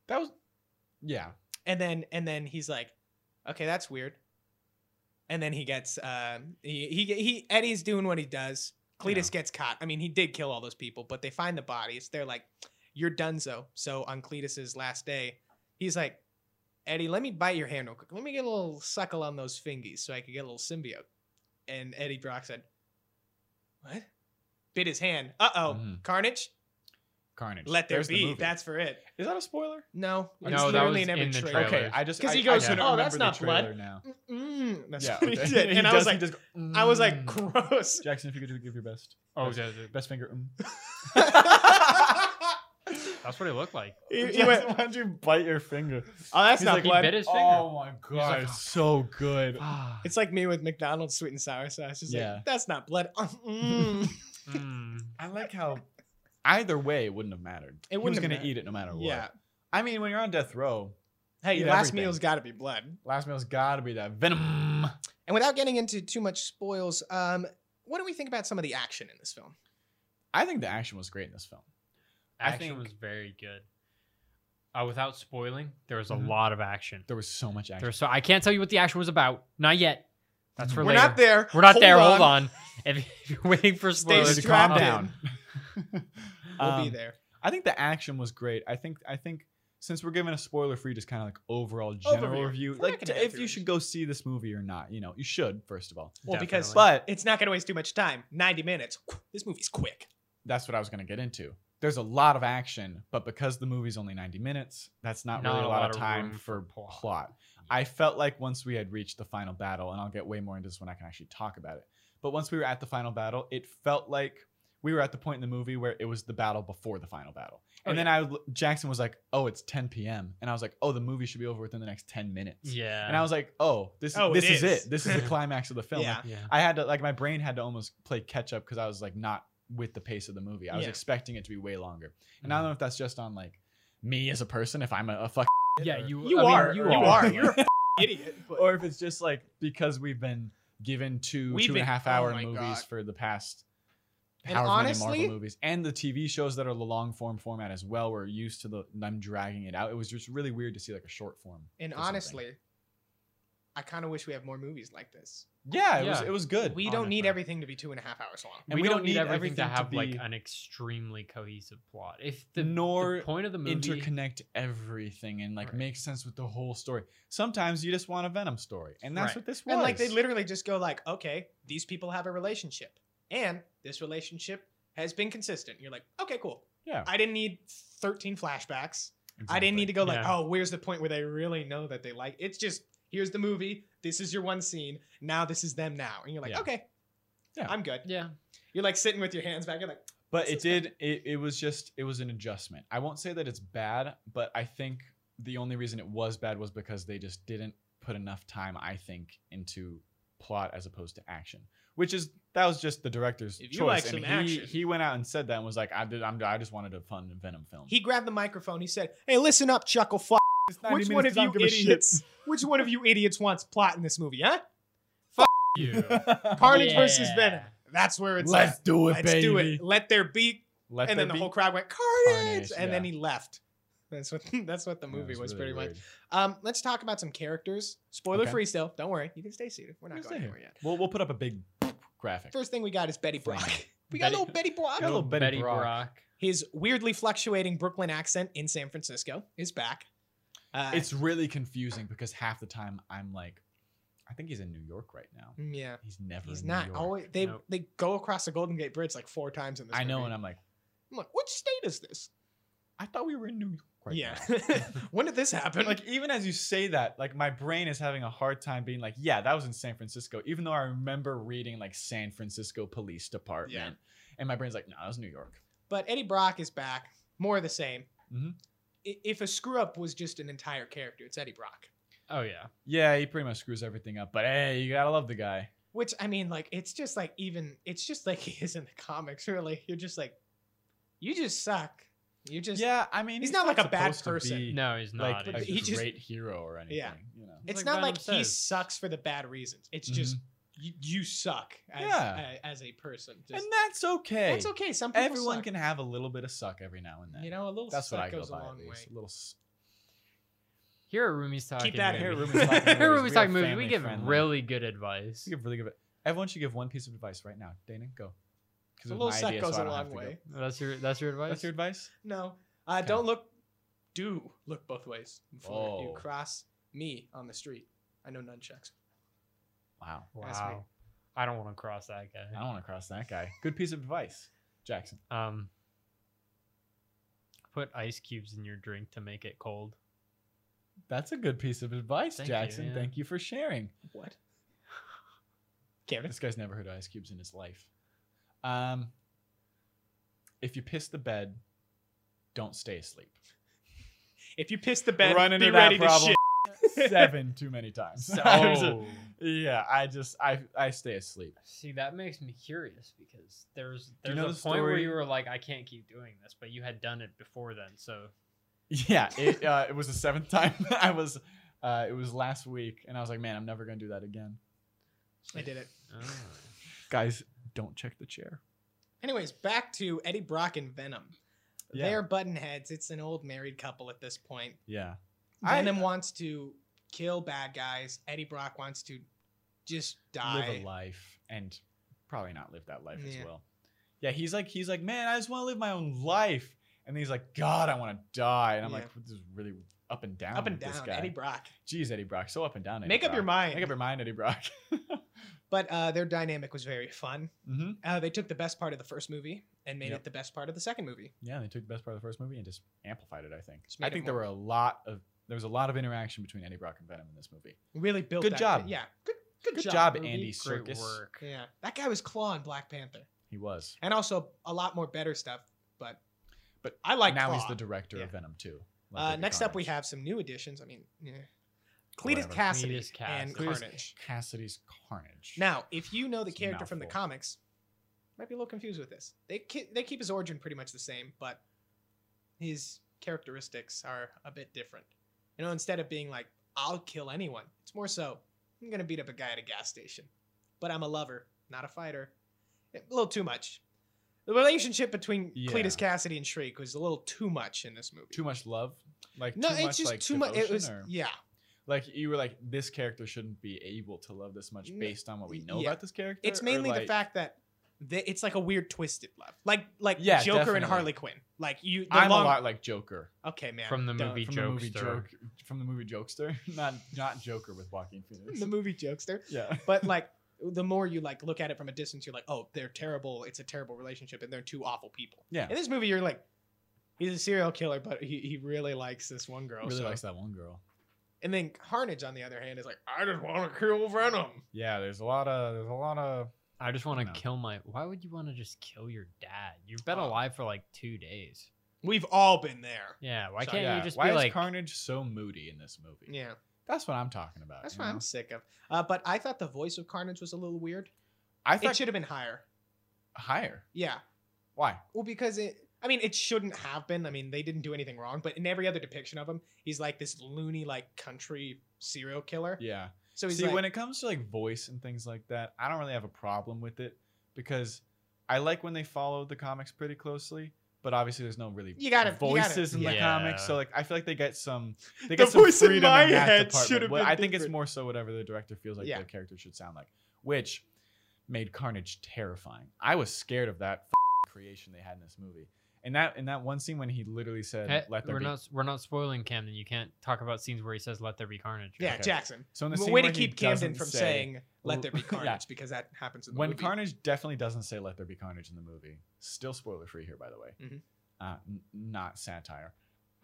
That was, yeah. And then he's like, okay, that's weird. And then he gets Eddie's doing what he does. Cletus gets caught. I mean, he did kill all those people, but they find the bodies. They're like, you're donezo. So on Cletus's last day, he's like, Eddie, let me bite your hand real quick. Let me get a little suckle on those fingies so I can get a little symbiote. And Eddie Brock said, what? Bit his hand. Uh-oh. Carnage? Carnage. Let there There's the be. movie. That's for it. Is that a spoiler? No. It's No, that literally was in every in the trailer. trailer. Okay, I just 'Cause he I goes, couldn't "Oh, that's remember not the trailer blood." now. That's Yeah, what he okay. did. And He I was does- he like, does go, I was like, "Mm." gross. Jackson, if you could give your best. Oh, best, yeah, best finger. that's what it looked like. He went, Why don't you bite your finger? oh, that's He's not like, He blood. bit his finger. Oh my god, like, it's so good. It's like me with McDonald's sweet and sour sauce. It's Yeah. like, that's not blood. Mm. Mm. I like how either way it wouldn't have mattered. It He was wouldn't have gonna mattered. eat it no matter what. Yeah. I mean, when you're on death row, Hey, Eat last everything. meal's got to be blood. last meal's got to be that venom. And without getting into too much spoils, what do we think about some of the action in this film? I think the action was great in this film. I Action think- was very good. Without spoiling, there was a Mhm. lot of action. There was so much action. I can't tell you what the action was about. Not yet. That's for We're later. not there. We're not there. Hold on. If you're waiting for Stay spoilers, strapped calm in. down. We'll be there. I think the action was great. I think since we're giving a spoiler-free, just kind of like overall general Overview. review, We're not like gonna go if through you it. should go see this movie or not, you should first of all. Well, because Definitely. But it's not going to waste too much time. 90 minutes. This movie's quick. that's what I was going to get into. There's a lot of action, but because the movie's only 90 minutes, that's not really a lot of time room for plot. plot. I felt like once we had reached the final battle, and I'll get way more into this when I can actually talk about it, but once we were at the final battle, it felt like we were at the point in the movie where it was the battle before the final battle. And then Jackson was like, oh, it's 10 p.m. And I was like, oh, the movie should be over within the next 10 minutes. Yeah. And I was like, oh, this Oh, is it is. it. This is the climax of the film. Yeah. Like, Yeah. I had to, like, my brain had to almost play catch up because I was like not with the pace of the movie. I was Yeah. expecting it to be way longer. And I don't know if that's just on like me as a person, if I'm a fuck, Yeah, or, you You I mean, are. You You are. are. You're a idiot. But or if it's just like because we've been given We've 2.5 been- hour oh my movies God. for the past And however many honestly- Marvel movies and the TV shows that are the long form format as well. We're used to them dragging it out. It was just really weird to see like a short form. and for something. honestly, I kind of wish we have more movies like this. yeah, it Yeah. was good. We don't need honestly. everything to be 2.5 hours long. And we don't need everything to have be like an extremely cohesive plot. If the Nor point of the movie interconnect everything and like Right. make sense with the whole story. Sometimes you just want a Venom story, and that's Right. what this was. And like they literally just go like, okay, these people have a relationship, and this relationship has been consistent. You're like, okay, cool. yeah, I didn't need 13 flashbacks. I didn't need to go like, Yeah. oh, where's the point where they really know that they like? It's just here's the movie. This is your one scene. Now this is them now, and you're like, Yeah. okay, Yeah. I'm good. Yeah. You're like sitting with your hands back. You're like, But This it was an adjustment. I won't say that it's bad, but I think the only reason it was bad was because they just didn't put enough time, I think, into plot as opposed to action. That was just the director's If you choice. like and some he action- he went out and said that and was like, I just wanted a fun Venom film. he grabbed the microphone. He said, hey, listen up, Chuckle Fuck. It's 90 Which minutes one of 'cause I you don't give a shit. idiots? Which one of you idiots wants plot in this movie, huh? You. Carnage versus Yeah. Venom. That's where it's Let's at. do it, Let's baby. do it. Let there be. Let And there then the be whole crowd went Carnage, Carnage, and then yeah. he left. That's what the Yeah, movie it was really pretty weird. much. Let's talk about some characters. Spoiler free still. Don't worry. You can stay seated. We're not We'll going stay anywhere here. yet. We'll put up a big graphic. First thing we got is Betty Brock. Flame. We got a little Betty Brock. Got a little Betty Betty Brock. Brock. His weirdly fluctuating Brooklyn accent in San Francisco is back. It's really confusing because half the time I'm like, I think he's in New York right now. yeah. He's never. He's in not New York. always. Nope. They go across the Golden Gate Bridge like 4 times in this. I know, movie. and I'm like, which state is this? I thought we were in New York. Right yeah. now. When did this happen? Like even as you say that, like my brain is having a hard time being like, yeah, that was in San Francisco. Even though I remember reading like San Francisco Police Department, and my brain's like, no, that was New York. But Eddie Brock is back. More of the same. Mhm. If a screw up was just an entire character, it's Eddie Brock. Oh yeah. Yeah, he pretty much screws everything up. But hey, you gotta love the guy. Which I mean, like, it's just like it's just like he is in the comics. Really, you're just like, you just suck. You just Yeah, I mean, he's not like a bad supposed to person. be, No, he's like not. a he just- great hero or anything. Yeah. You know. It's like not Venom like he says. sucks for the bad reasons. It's just you suck as Yeah. as a person. Just, And that's okay. that's okay. Some people Everyone suck. can have a little bit of suck every now and then. You know, a little That's suck what I go goes a by. long At way. least. A little. Here at Rumi's Talking Keep that Movie. here at Rumi's Talking Here at Movies, Rumi's we Talking are Movie, we family give friendly. really good advice. We give really good. Everyone should give one piece of advice right now. Dana, go. Because A little set goes a long way. That's your advice. That's your advice. No, do look both ways before you Oh. cross me on the street. I know nunchucks. Wow. That's me. Wow. I don't want to cross that I guy. don't want to cross that guy. Good piece of advice, Jackson. Put ice cubes in your drink to make it cold. That's a good piece of advice, Thank you, Jackson. yeah. Thank you for sharing. What? Cameron? This guy's never heard of ice cubes in his life. If you piss the bed, don't stay asleep. If you piss the bed, Run into be that ready to problem shit. 7 too many times. Oh. Yeah, I stay asleep. See, that makes me curious because there's you know a the point where story- you were like, I can't keep doing this, but you had done it before then. So Yeah, it was the 7th time. It was last week, and I was like, man, I'm never gonna do that again. I did it. Guys, don't check the chair. Anyways, back to Eddie Brock and Venom. Yeah. They're button heads. It's an old married couple at this point. Yeah. Venom wants to kill bad guys. Eddie Brock wants to just die. Live a life and probably not live that life as Yeah. well. Yeah, he's like, man, I just want to live my own life. And then he's like, God, I want to die. And I'm Yeah. like, this is really up and down. Up and with this down. guy. Eddie Brock. Jeez, Eddie Brock, so up and down. Eddie Make up Brock. your mind. Make up your mind, Eddie Brock. But their dynamic was very fun. Mm-hmm. They took the best part of the first movie and made Yep. it the best part of the second movie. Yeah, they took the best part of the first movie and just amplified it. I think. Just made I it think more- there was a lot of interaction between Eddie Brock and Venom in this movie. Really built Good that. job. Yeah. Good Good job. job, movie, Andy great Serkis. work. Yeah. That guy was Claw in Black Panther. He was. And also a lot more better stuff. But But I like now Claw. he's the director Yeah. of Venom too. Like David Next up, we Carnage. have some new additions. I mean, yeah. Cletus Whatever. Cassidy Cletus Cassidy. and Cletus Carnage. Cassidy's Carnage. Now, if you know the It's a character from the mouthful. comics, might be a little confused with this. They keep his origin pretty much the same, but his characteristics are a bit different. You know, instead of being like, I'll kill anyone, it's more so, I'm going to beat up a guy at a gas station. But I'm a lover, not a fighter. A little too much. The relationship between Yeah. Cletus Cassidy and Shriek was a little too much in this movie. Too much love. Like No, too it's much, just like, too much. It devotion, was, or- yeah. Like you were like, this character shouldn't be able to love this much N- based on what we know yeah. about this character. It's or, mainly the like- fact that it's like a weird twisted love, like Yeah, Joker and definitely. Harley Quinn. Like you, the I'm long- a lot like Joker Okay, man. From the Duh. movie from the movie Jokester. from the movie Jokester, not Joker with Joaquin Phoenix. The movie Jokester. Yeah, But like the more you like look at it from a distance, you're like, oh, they're terrible. It's a terrible relationship, and they're two awful people. yeah. In this movie, you're like, he's a serial killer, but he really likes this one girl. Really so- likes that one girl. And then Carnage, on the other hand, is like, I just want to kill Venom. Yeah, there's a lot of. I just want to No. kill my. Why would you want to just kill your dad? You've been Oh. alive for like 2 days. We've all been there. Yeah. Why So, can't Yeah, you just why be is like? Carnage so moody in this movie? Yeah, That's what I'm talking about. that's you what know? I'm sick of. But I thought the voice of Carnage was a little weird. I It thought should have been higher. higher. Yeah. Why? Well, because it shouldn't have been. I mean, they didn't do anything wrong, but in every other depiction of him, he's like this loony, like country serial killer. Yeah. So he's See, like, when it comes to like voice and things like that, I don't really have a problem with it because I like when they follow the comics pretty closely. But obviously, there's no really You gotta- voices in the Yeah. comics, so like I feel like they get some The some voice in freedom my that head department. should have Well, been I think it's different. more so whatever the director feels like Yeah. the character should sound like, which made Carnage terrifying. I was scared of that creation they had in this movie. And that one scene when he literally said, Hey, "Let there we're be." not spoiling Camden. You can't talk about scenes where he says "Let there be carnage." yeah, okay. Jackson. So in the Well, scene way where to he keep Camden doesn't from say- saying "Let there be Yeah. carnage" because that happens in the when movie. Carnage definitely doesn't say "Let there be carnage" in the movie. Still spoiler free here, by the way. Mhm. Not satire.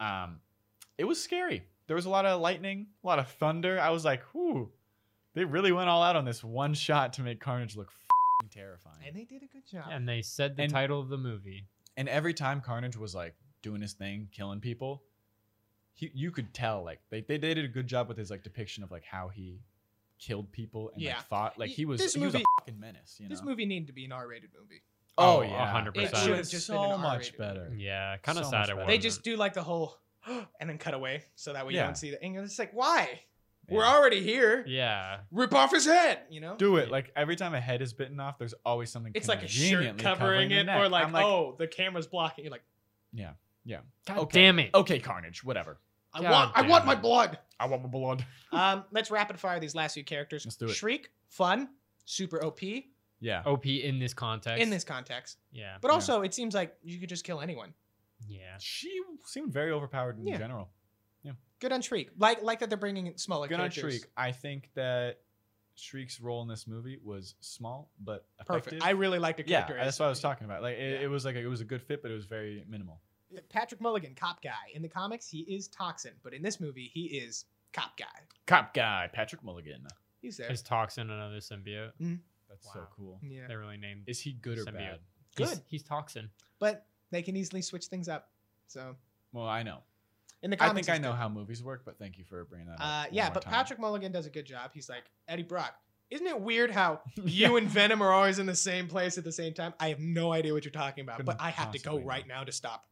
It was scary. There was a lot of lightning, a lot of thunder. I was like, "Whoo!" They really went all out on this one shot to make Carnage look terrifying. and they did a good job. And they said the And- title of the movie. And every time Carnage was like doing his thing, killing people, you could tell like they did a good job with his like depiction of like how he killed people and Yeah. like fought. Like he was This he was movie- a fucking menace. You know. This movie needed to be an R-rated movie. Oh Oh, yeah, 100%. It should have was just been so an much R-rated better. movie. Yeah, kind of So sad much it better. was. They just do like the whole and then cut away so that way you Yeah. don't see the. And it's like, why? Yeah. We're already here. Yeah. Rip off his head. You know. Do it. Like every time a head is bitten off, there's always something. It's like a shirt conveniently covering the it, neck. or like, I'm oh, the camera's blocking. You're like, yeah. God Okay. damn it. Okay, Carnage, whatever. I God want damn my it. blood. I want my blood. Let's rapid fire these last few characters. Let's do it. Shriek, fun, super OP Yeah. OP in this context. in this context. Yeah. But also, it seems like you could just kill anyone. Yeah. She seemed very overpowered in Yeah. general. Good on Shriek. Like that they're bringing in smaller Good on characters. Shriek. I think that Shriek's role in this movie was small but effective. Perfect. I really liked the yeah, character. that's what I was talking about. Like Yeah. it was like it was a good fit, but it was very minimal. Patrick Mulligan, cop guy. In the comics, he is Toxin, but in this movie, he is cop guy. Cop guy, Patrick Mulligan. He's there. Is Toxin another symbiote? That's so Wow. cool. Yeah. They really named. Is he good or symbiote. bad? Good. He's Toxin. But they can easily switch things up. So Well, I know. in the I comics, think I he's know good. how movies work, but thank you for bringing that up. Yeah, one more but time. Patrick Mulligan does a good job. He's like, Eddie Brock, isn't it weird how Yeah. you and Venom are always in the same place at the same time? I have no idea what you're talking about, but Couldn't I have to go possibly right know. now to stop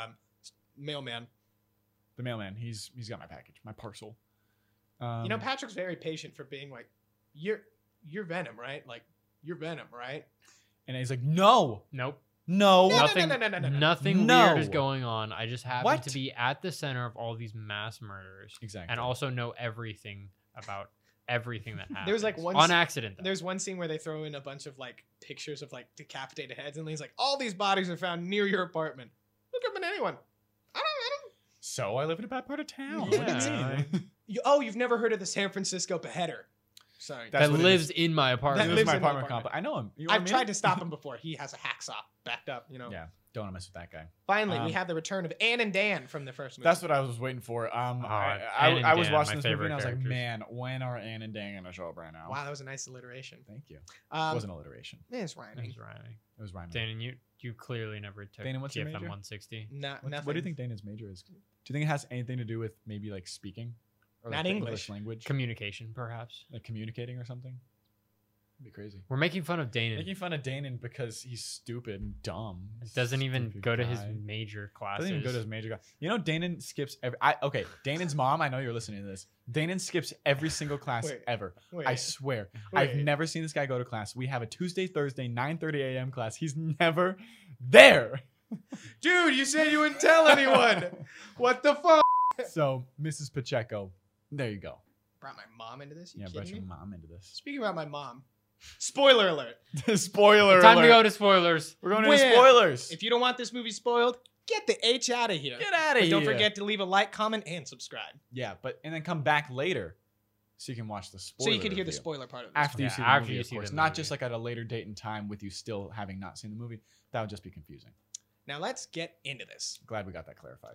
Mailman. The mailman, he's got my package, my parcel. You know, Patrick's very patient for being like, you're Venom, right? Like, you're Venom, right? and he's like, no, Nope. no, No, no, Nothing. no, no, no, no, no. Nothing No. weird is going on. I just happen What? to be at the center of all these mass murders, exactly. and also know everything about everything that happens. There was, like, one on s- accident. Though. There's one scene where they throw in a bunch of like pictures of like decapitated heads, and he's like, all these bodies are found near your apartment. Look up in anyone. I don't. So I live in a bad part of town. Yeah. What do you mean? You've never heard of the San Francisco beheader? Sorry. That's that what it lives is. in my apartment. That This is lives my in my apartment apartment. complex. I know him. You want I've me tried to stop him before. He has a hacksaw backed up, Yeah, don't want to mess with that guy. Finally, we Um, have the return of Ann and Dan from the first movie. That's what I was waiting for. Ann and I was Dan, watching my this movie favorite and I was like, characters. man, when are Ann and Dan gonna show up right now? Wow, that was a nice alliteration. Thank you. It wasn't alliteration. It's That rhyming. was rhyming. It was rhyming. Dan, you clearly never took Dana, what's your GFM major? 160. Not What nothing. do you think Dana's major is? Do you think it has anything to do with maybe like speaking? Or Not the English. language? Communication, perhaps. Like communicating or something? That'd be crazy. We're making fun of Dana. Making fun of Danon because he's stupid and dumb. Doesn't even Stupid go to his guy. major classes. Doesn't even go to his major class. You know, Danon skips every. Okay, Danon's mom. I know you're listening to this. Danon skips every single class Wait. ever. Wait. I swear. I've Wait. never seen this guy go to class. We have a Tuesday, Thursday, 9:30 a.m. class. He's never there. Dude, you said you wouldn't tell anyone. What the fuck? So, Mrs. Pacheco, there you go. Brought my mom into this? You Yeah, brought kidding your me? mom into this. Speaking about my mom, spoiler alert. Spoiler Time alert. to go to spoilers. We're going to Wham! spoilers. If you don't want this movie spoiled, get the H out of here. Get out of But here. don't forget to leave a like, comment, and subscribe. Yeah, and then come back later so you can watch the spoiler So you can hear the review. spoiler part of this. After you Yeah, see the after movie, you of see course. the Not movie. just like at a later date and time with you still having not seen the movie. That would just be confusing. Now let's get into this. Glad we got that clarified.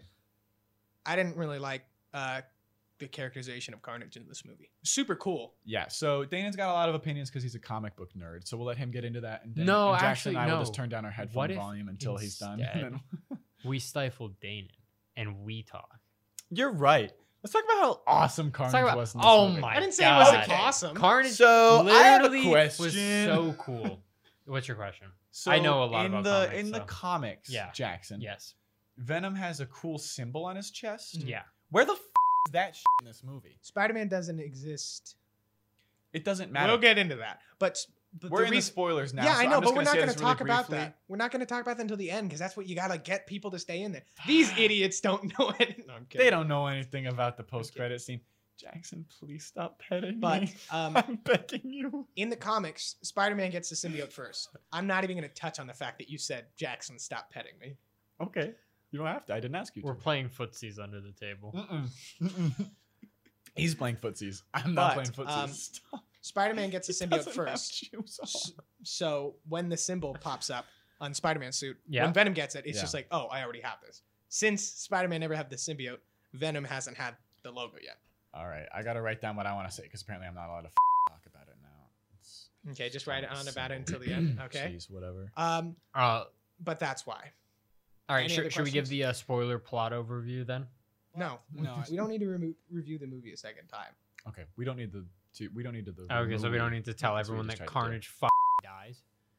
I didn't really like the characterization of Carnage in this movie. Super cool. Yeah, so Danon's got a lot of opinions because he's a comic book nerd. So we'll let him get into that. And then No, and Jackson actually, and I will no. just turn down our headphone What if volume until he's done. instead- And then- We stifled Danon and we talk. You're right. Let's talk about how awesome Let's Carnage talk about- was. In this oh movie. my I didn't say God. it wasn't awesome. Carnage So, I have a literally was question. so cool. What's your question? So I know a lot in about the comics, in the so- comics. Yeah. Jackson. Yes. Venom has a cool symbol on his chest. Yeah. Where the is that in this movie? Spider-Man doesn't exist. It doesn't matter. We'll get into that. But We're in the spoilers now. Yeah, so I I'm know, just but we're not say going to this really talk about briefly. that. We're not going to talk about that until the end because that's what you got to get people to stay in there. These idiots don't know it. No, I'm kidding. They don't know anything about the post-credit scene. Jackson, please stop petting But me. um, I'm begging you. in the comics, Spider-Man gets the symbiote first. I'm not even going to touch on the fact that you said, Jackson, stop petting me. Okay. You don't have to. I didn't ask you to. We're playing footsies under the table. Mm-mm. Mm-mm. He's playing footsies. I'm not But, playing footsies. Stop. Spider-Man gets the He symbiote doesn't have first. shoes on. So when the symbol pops up on Spider-Man's suit, Yeah. when Venom gets it, it's Yeah. just like, oh, I already have this. Since Spider-Man never had the symbiote, Venom hasn't had the logo yet. All right. I got to write down what I want to say because apparently I'm not allowed to talk about it now. It's Okay, just write it on about it symbol. until the end. Okay. Jeez, whatever. But that's why. All right. Any other Should we give questions? the spoiler plot overview then? No, No, we don't need to review the movie a second time. Okay. We don't need the. We don't need the. Okay, so we don't movie. need to tell That's what we everyone just that tried to do. Carnage dies.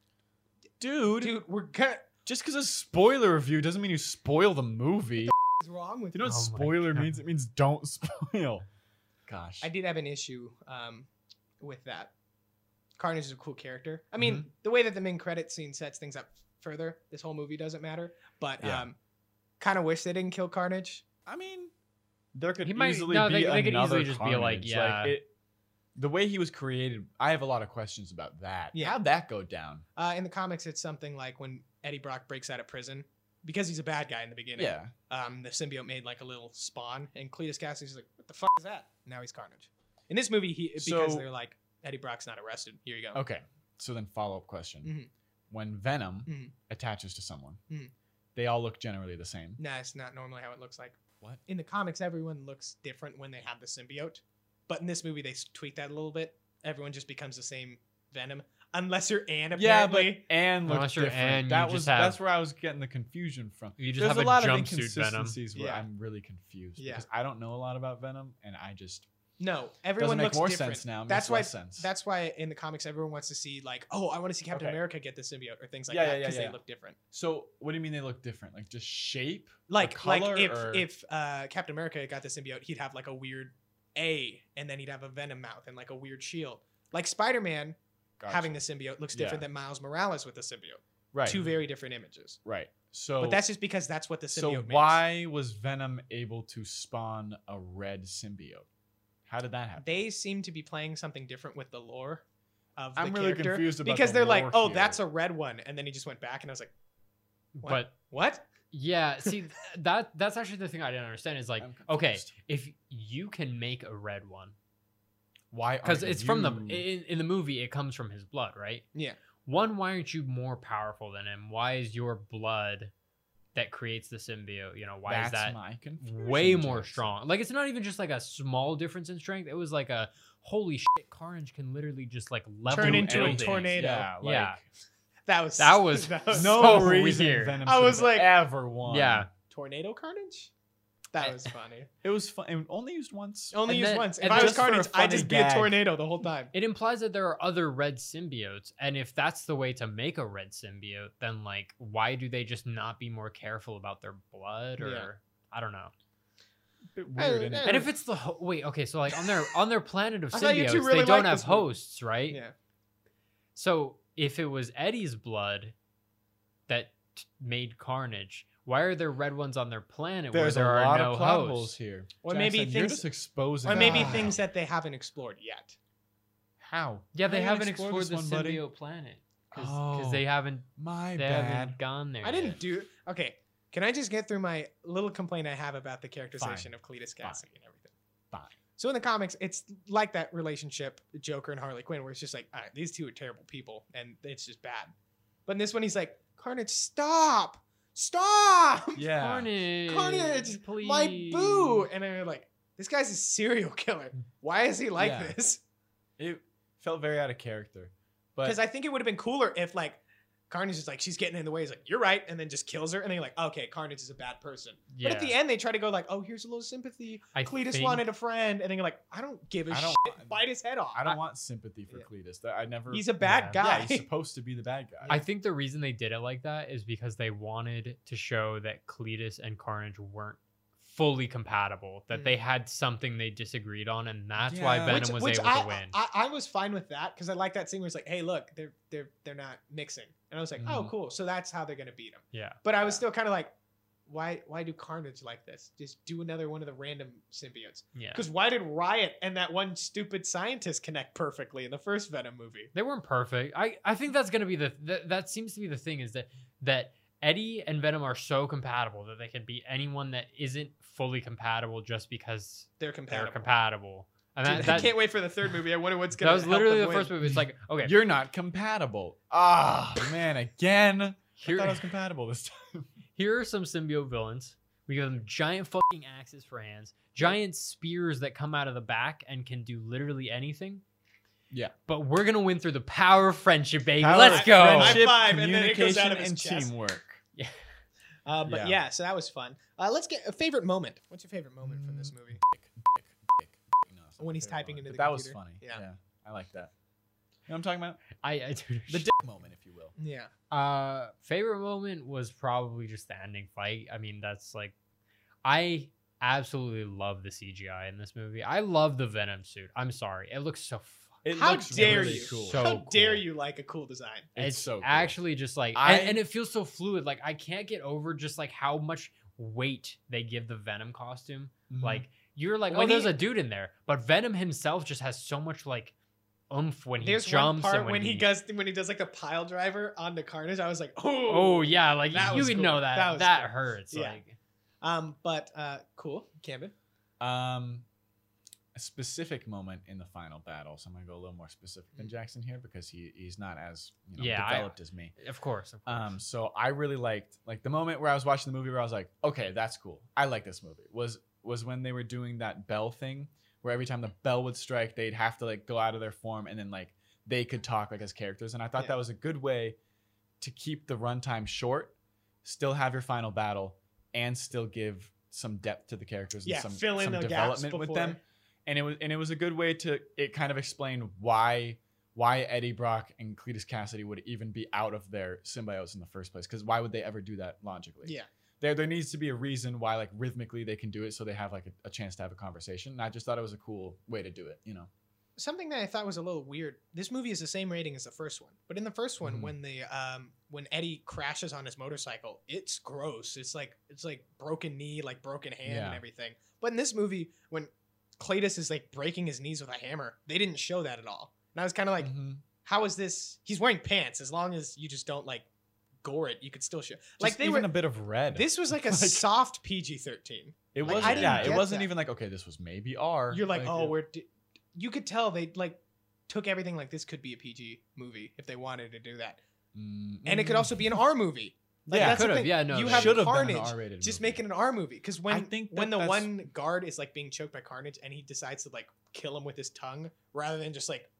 Dude, Dude, we're gonna. just because a spoiler review doesn't mean you spoil the movie. What's wrong with Do you know what Oh my spoiler God. means? It means don't spoil. Gosh. I did have an issue with that. Carnage is a cool character. I mean, Mm-hmm. the way that the main credit scene sets things up further, this whole movie doesn't matter. But Yeah. kind of wish they didn't kill Carnage. I mean, there could He might- easily no, be they could another easily just be like, Carnage. yeah. The way he was created, I have a lot of questions about that. Yeah. How'd that go down? In the comics, it's something like when Eddie Brock breaks out of prison because he's a bad guy in the beginning. Yeah. The symbiote made like a little spawn, and Cletus Cassidy's like, "What the fuck is that?" Now he's Carnage. In this movie, because So- they're like, Eddie Brock's not arrested. Here you go. Okay. So then follow-up question. Mhm. When Venom Mhm. attaches to someone, Mhm. they all look generally the same. Nah, it's not normally how it looks like. What? In the comics, everyone looks different when they have the symbiote, but in this movie, they tweak that a little bit. Everyone just becomes the same Venom, unless you're Anne. Yeah, but Apparently. Anne looks Unless you're different. Anne, you that just was have- that's where I was getting the confusion from. You just There's have a a lot of jumpsuit Venom. inconsistencies where Yeah. I'm really confused Yeah. because I don't know a lot about Venom, and I just No, everyone doesn't make looks more different. sense now. It That's makes why. less sense. That's why in the comics, everyone wants to see like, oh, I want to see Captain Okay. America get the symbiote or things like Yeah, that yeah, because yeah. they look different. So what do you mean they look different? Like just shape? Like color, if or- if Captain America got the symbiote, he'd have like a weird A, and then he'd have a Venom mouth and like a weird shield. Like Spider-Man Gotcha. having the symbiote looks different Yeah. than Miles Morales with the symbiote. right, Two very different images. right. So But that's just because that's what the symbiote so makes. why was Venom able to spawn a red symbiote? How did that happen? They seem to be playing something different with the lore of the I'm really character confused about because the they're like, lore oh, here. that's a red one, and then he just went back, and I was like, what? But What? yeah, see that's actually the thing I didn't understand is like, I'm okay, confused. if you can make a red one, Why? because are it's from the you- in the movie, it comes from his blood, right? Yeah. One, why aren't you more powerful than him? Why is your blood that creates the symbiote? You know, why That's is that my confusion, way more Jackson. strong? Like, it's not even just like a small difference in strength. It was like a holy shit. Carnage can literally just like level Turn into a anything. tornado. Yeah, like, Yeah. That was That was No So reason weird. Venom I should was have like- ever won. Yeah. tornado carnage. That was funny. It was fun. It only used once. Only And used then- once. If and I was just for a Carnage, I'd funny just be gag. a tornado the whole time. It implies that there are other red symbiotes, and if that's the way to make a red symbiote, then like, why do they just not be more careful about their blood? Or Yeah. I don't know. Bit weird, innit? Yeah. And if it's the wait, okay, so like on their planet of I thought you two symbiotes, really they don't liked have this movie. hosts, right? Yeah. So if it was Eddie's blood that made Carnage, why are there red ones on their planet There's where there a lot are no of plot holes hosts? here. Or maybe Jackson, you're things- just exposing. Or maybe Ah. things that they haven't explored yet. How? Yeah, they How you haven't gonna explore explored this the one, buddy? symbiote planet because Oh, they haven't My they bad. haven't gone there. I didn't yet. do. Okay, can I just get through my little complaint I have about the characterization of Cletus Cassidy and everything? Fine. So in the comics, it's like that relationship, Joker and Harley Quinn, where it's just like, all right, these two are terrible people, and it's just bad. But in this one, he's like, Carnage, stop! Stop! Yeah. Carnage, Carnage, please. my boo! And I'm like, this guy's a serial killer. Why is he like Yeah. this? It felt very out of character. But Because I think it would have been cooler if like Carnage is like, she's getting in the way. He's like, you're right, and then just kills her, and then you're like, okay, Carnage is a bad person. Yeah. But at the end, they try to go like, oh, here's a little sympathy. I Cletus think- wanted a friend, and then you're like, I don't give a I shit. don't- Bite his head off. I don't want sympathy for Yeah. Cletus. That I never. He's a bad Yeah. guy. Yeah, he's supposed to be the bad guy. I think the reason they did it like that is because they wanted to show that Cletus and Carnage weren't fully compatible, that they had something they disagreed on, and that's why Yeah. Venom was able to win. I was fine with that because I like that scene where it's like, hey, look, they're not mixing, and I was like, oh, Mhm. cool. So that's how they're gonna beat him. Yeah. But I was still kind of like, why do Carnage like this? Just do another one of the random symbiotes. Yeah. Because why did Riot and that one stupid scientist connect perfectly in the first Venom movie? They weren't perfect. I think that's gonna be that seems to be the thing is that Eddie and Venom are so compatible that they can beat anyone that isn't fully compatible just because They're they're compatible. compatible. And Dude, I can't wait for the third movie. I wonder what's gonna. that was help literally them the first win. movie. It's like, okay, You're not compatible. Ah, man, again. I here, thought I was compatible this time. here are some symbiote villains. We give them giant fucking axes for hands, giant spears that come out of the back and can do literally anything. Yeah. But we're gonna win through the power of friendship, baby. Power Let's of go. friendship, High five, and then it goes out of his communication, and chest. teamwork. But Yeah. yeah, so that was fun. Let's get a favorite moment. What's your favorite moment from this movie? No, it's not When my he's favorite typing moment, into but the that was computer. funny. Yeah. Yeah, I like that. You know what I'm talking about? I do. The dick moment, if you will. Yeah. Favorite moment was probably just the ending fight. I mean, that's like, I absolutely love the CGI in this movie. I love the Venom suit. I'm sorry, it looks so. It How looks dare really you? cool. So How dare cool. you like a cool design? It's so cool. actually just like, and it feels so fluid. Like I can't get over just like how much weight they give the Venom costume. Mhm. Like you're like, When oh, there's he- a dude in there. But Venom himself just has so much like oomph when he There's jumps one part and when he does like the pile driver onto Carnage. I was like, oh, Oh yeah, like that you was can cool. know That that was that cool. hurts. Yeah. Cool, Camden. A specific moment in the final battle. So I'm gonna go a little more specific than Jackson here because he's not as Yeah, developed as me. Of course. So I really liked like the moment where I was watching the movie where I was like, okay, that's cool. I like this movie. Was when they were doing that bell thing where every time the bell would strike, they'd have to like go out of their form and then like they could talk like as characters. And I thought Yeah. that was a good way to keep the runtime short, still have your final battle, and still give some depth to the characters Yeah, and fill in some the gaps development with before. them. And it was a good way to kind of explain why Eddie Brock and Cletus Cassidy would even be out of their symbiotes in the first place. Because why would they ever do that logically? Yeah. There needs to be a reason why like rhythmically they can do it so they have like a chance to have a conversation. And I just thought it was a cool way to do it, you know. Something that I thought was a little weird. This movie is the same rating as the first one, but in the first one, Mhm. when Eddie crashes on his motorcycle, it's gross. It's like broken knee, like broken hand Yeah. and everything. But in this movie, when Cletus is like breaking his knees with a hammer, they didn't show that at all. And I was kind of like, Mhm. how is this? He's wearing pants. As long as you just don't like gore it, you could still show. Like Just they even were. a bit of red. This was like a Like- soft PG-13. it like, I wasn't. didn't Yeah, it get wasn't that. even like okay, this was maybe R. You're like, oh, it- you could tell they like took everything like this could be a PG movie if they wanted to do that. And it could also be an R movie. Like, Yeah, that's the could've. thing. Yeah, no, you they have should've been an Carnage. R-rated Just movie. make it an R movie because I think when the that's- one guard is like being choked by Carnage and he decides to like kill him with his tongue rather than just like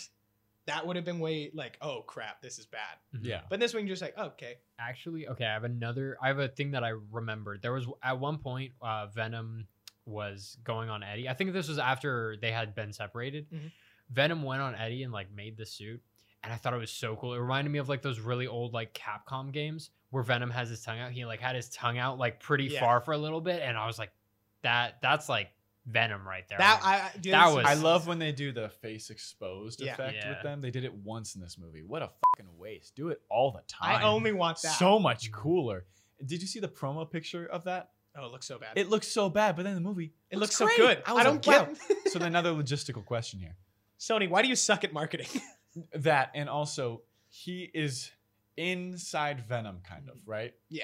that would have been way like, oh crap, this is bad. Yeah. But this one you're just like, oh, okay, Actually, okay, I have a thing that I remembered. There was at one point Venom was going on Eddie. I think this was after they had been separated. Mhm. Venom went on Eddie and like made the suit, and I thought it was so cool. It reminded me of like those really old like Capcom games where Venom has his tongue out. He like had his tongue out like pretty Yeah. far for a little bit, and I was like, that's like Venom right there. that That this was- I love when they do the face exposed Yeah. effect Yeah. with them. They did it once in this movie. What a fucking waste. Do it all the time. I only want that. So much cooler. Did you see the promo picture of that? Oh, it looks so bad. It looks so bad, but then the movie It looks so great. good. I, was don't like, get wow. So then another logistical question here. Sony. Why do you suck at marketing? That and also he is inside Venom, kind of, right? Yeah.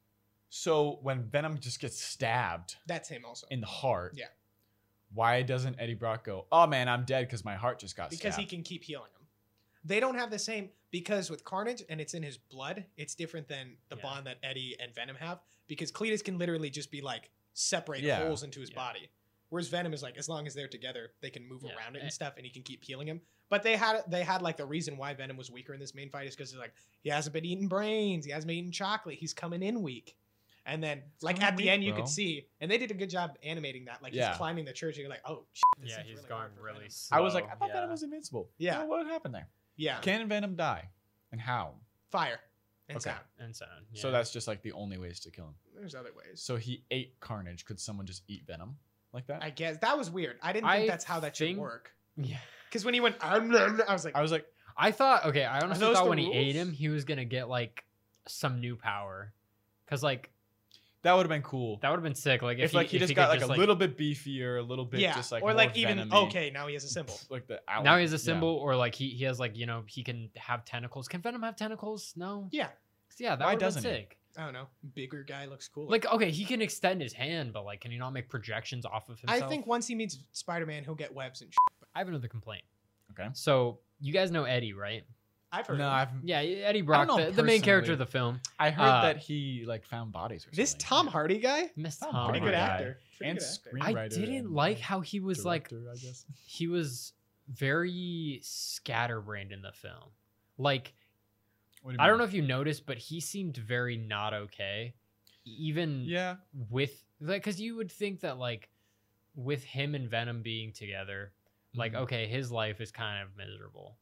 So when Venom just gets stabbed That's him also. in the heart, Yeah. why doesn't Eddie Brock go, oh man, I'm dead because my heart just got Because he stabbed? can keep healing him. They don't have the same because with Carnage and it's in his blood, it's different than the Yeah. bond that Eddie and Venom have. Because Cletus can literally just be like separate Yeah. holes into his Yeah. body, whereas Venom is like as long as they're together, they can move Yeah. around it and stuff, and he can keep healing him. But they had like the reason why Venom was weaker in this main fight is because like he hasn't been eating brains, he hasn't been eating chocolate, he's coming in weak. And then like coming at the weak, end you bro. could see, and they did a good job animating that. Like Yeah. he's climbing the church, and you're like, oh, shit, this Yeah, is he's really going hard for really Venom. slow. I was like, I thought yeah. Venom was invincible. Yeah. What happened there? Yeah, Can Venom die? And how? fire and Okay. sound. and sound. So that's just like the only ways to kill him. There's other ways. So he ate Carnage. Could someone just eat Venom like that? I guess that was weird. I didn't think I that's how that should think- work. yeah. Because when he went, I was like, I was like, I thought, okay, I honestly those thought the when he ate rules? him, he was gonna get like some new power, cause like that would have been cool. that would have been sick. Like If like he just could got like a little bit beefier, a little bit yeah, just like or more like even Venom-y. okay, now he has a symbol. Like the now he has a yeah. symbol, or like he has like he can have tentacles. Can Venom have tentacles? No. Yeah, Yeah, that Why would have been doesn't he? sick. I don't know. Bigger guy looks cool. Like okay, he can extend his hand, but like, can he not make projections off of I himself? think once he meets Spider-Man, he'll get webs and. I have another complaint. Okay. So you guys know Eddie, right? I've heard. No, of him. I've Yeah, Eddie Brock, know the main character of personally. the film. I heard Uh, that he like found bodies or This something. Tom Hardy guy, Miss Tom Tom. Hardy. pretty good guy. actor. Pretty and good actor. screenwriter. I didn't and like how he was like director, I guess. he was very scatterbrained in the film. Like What do you I don't mean? know if you noticed, but he seemed very not okay. Even Yeah. with like, because you would think that like with him and Venom being together, like Mhm. okay, his life is kind of miserable.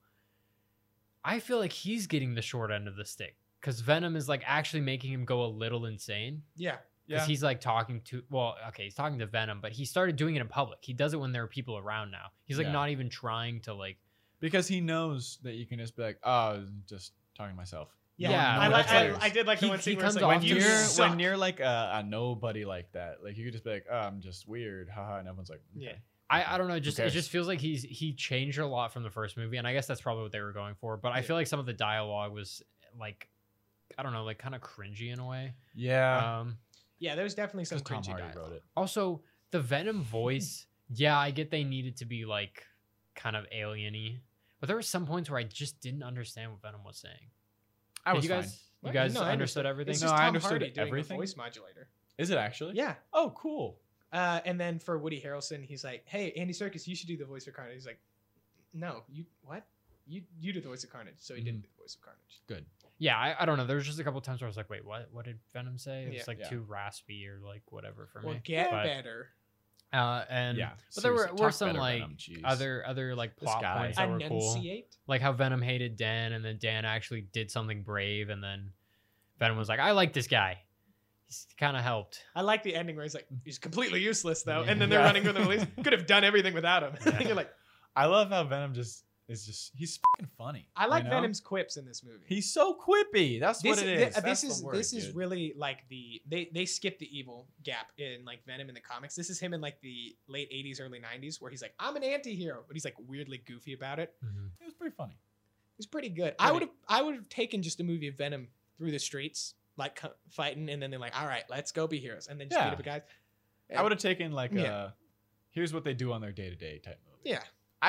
I feel like he's getting the short end of the stick because Venom is like actually making him go a little insane. Yeah, Because Yeah. he's like talking to, well, okay, he's talking to Venom, but he started doing it in public. He does it when there are people around now. He's like Yeah. not even trying to like, Because he knows that you can just be like, oh, just talking to myself. Yeah, Yeah, I, like, that's I did like the He- one scene he where it's comes like, off when you to- suck. when you're like a nobody like that, like you could just be like, oh, I'm just weird, haha, and everyone's like, okay. Yeah. I don't know. Just it cares? just feels like he changed a lot from the first movie, and I guess that's probably what they were going for. But I Yeah. feel like some of the dialogue was like, I don't know, like kind of cringy in a way. Yeah, Yeah, there's definitely some because Tom cringy Hardy dialogue. wrote it. Also, the Venom voice, yeah, I get they needed to be like kind of alien-y, but there were some points where I just didn't understand what Venom was saying. I Did was you fine. guys, What? you guys No, I understood everything? It's No, just I Tom understood Hardy doing everything. a voice modulator. Is it actually? Yeah. Oh, cool. And then for Woody Harrelson, he's like, "Hey, Andy Serkis, you should do the voice of Carnage." He's like, "No, you what? You do the voice of Carnage." So he didn't do the voice of Carnage. Good. Yeah, I don't know. There was just a couple times where I was like, wait, what? What did Venom say? It was Yeah. like Yeah. too raspy or like whatever for Well, me. get But- better. And Yeah, but there seriously, were talk some better, like Venom, jeez. other like This plot guy. points that were cool. Enunciate. Like how Venom hated Dan, and then Dan actually did something brave, and then Venom was like, "I like this guy. He's kind of helped." I like the ending where he's completely useless though, Yeah. and then they're Yeah. running from the police. Could have done everything without him. Yeah. You're like, I love how Venom he's fucking funny. I like you know? Venom's quips in this movie. He's so quippy. That's what it is. That's This the word, is dude. really like they skip the evil gap in like Venom in the comics. This is him in like the late 80s, early 90s, where he's like, I'm an anti-hero, but he's like weirdly goofy about it. It was pretty funny. It's pretty good. Pretty. I would have taken just a movie of Venom through the streets, like fighting, and then they're like, all right, let's go be heroes, and then just Yeah. beat up a guy. I would have taken like Yeah. here's what they do on their day-to-day type movie. Yeah,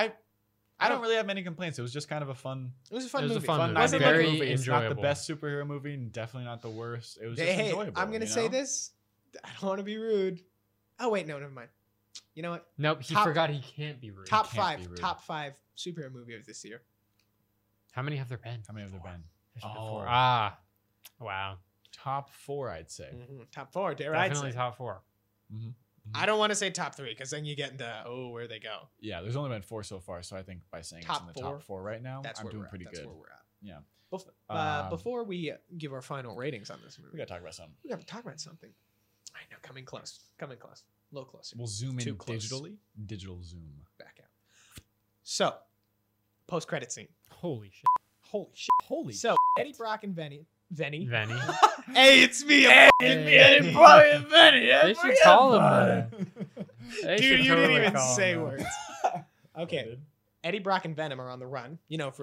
I don't really have many complaints. It was just kind of a fun, it was a fun It was a movie. fun movie. Wasn't night Very like, movie. It's not the enjoyable. best superhero movie, and definitely not the worst. It was just hey, enjoyable. I'm gonna you say know? this. I don't want to be rude. Oh wait, no, never mind. You know what? Nope, he Top- forgot he can't be rude. Top can't be five, rude. top five superhero movie of this year. How many have there been? How many have there been? There's been Oh. 4. Ah, wow. Top 4, I'd say. Top four, dare I Definitely say. top 4. Mm-hmm. I don't want to say top three because then you get into where they go. Yeah, there's only been 4 so far, so I think by saying Top it's in the four. top 4 right now, That's I'm where doing we're at. pretty That's good. where we're at. Yeah. Before we give our final ratings on this movie, We gotta talk about something. we got to talk about something. I know, coming close, a little closer. We'll zoom Too in close. digitally. Digital zoom. Back out. So, post credit scene. Holy shit. Holy shit! Holy So Eddie Brock and Venny. Venny. Hey, it's me. Hey. Eddie Brock and Benny. They should call him that. They Dude, should you didn't totally even call him say that. words. Okay, Eddie Brock and Venom are on the run. You know,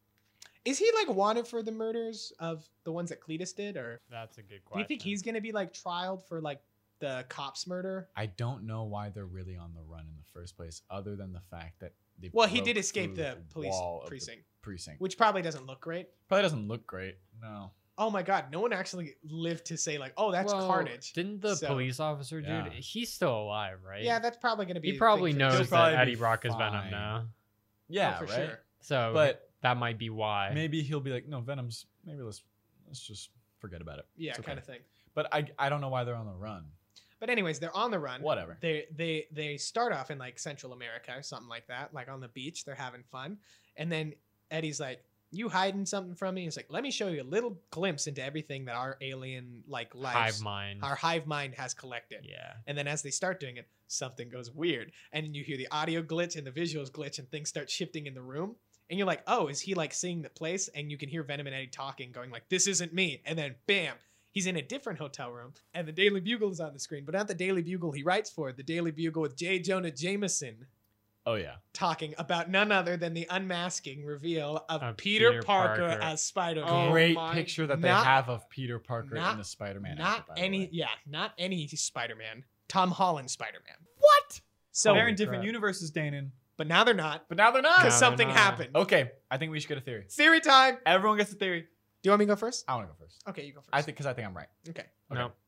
is he like wanted for the murders of the ones that Cletus did, or That's a good do question. you think he's gonna be like trialed for like the cops murder? I don't know why they're really on the run in the first place, other than the fact that they Well, he broke did escape through the police wall of the precinct, precinct. which probably doesn't look great. Probably doesn't look great. No. Oh my god, no one actually lived to say like, oh, that's Well, Carnage. Didn't the So- police officer, dude? Yeah. He's still alive, right? Yeah, that's probably gonna be. He a probably thing for- knows He'll probably that be Eddie Brock is Venom fine. now. Yeah, for right. sure. So But that might be why. maybe he'll be like, no, Venom's. Maybe let's just forget about it. Yeah, It's okay. kind of thing. But I don't know why they're on the run. But anyways, they're on the run. Whatever. They start off in like Central America or something like that, like on the beach. They're having fun, and then Eddie's like, "You hiding something from me?" He's like, "Let me show you a little glimpse into everything that our alien like lives, Hive mind. our hive mind has collected." Yeah. And then as they start doing it, something goes weird, and you hear the audio glitch and the visuals glitch, and things start shifting in the room. And you're like, "Oh, is he like seeing the place?" And you can hear Venom and Eddie talking, going like, "This isn't me." And then, bam. He's in a different hotel room, and the Daily Bugle is on the screen, but not the Daily Bugle he writes for, the Daily Bugle with J. Jonah Jameson Oh yeah. talking about none other than the unmasking reveal of Of Peter Peter Parker Parker. as Spider-Man. Oh Great my- picture that they not- have of Peter Parker not- in the Spider-Man. Not outfit, by the any, way. yeah, not any Spider-Man. Tom Holland Spider-Man. What? So, They're in Holy different crap. universes, Danon. but now they're not But now they're not. because No, something they're not. happened. Okay, I think we should get a theory. Theory time. Do Everyone gets a theory. you want me to go first? I want to go first. Okay, you go first. I think I think I'm right. Okay. Okay. No.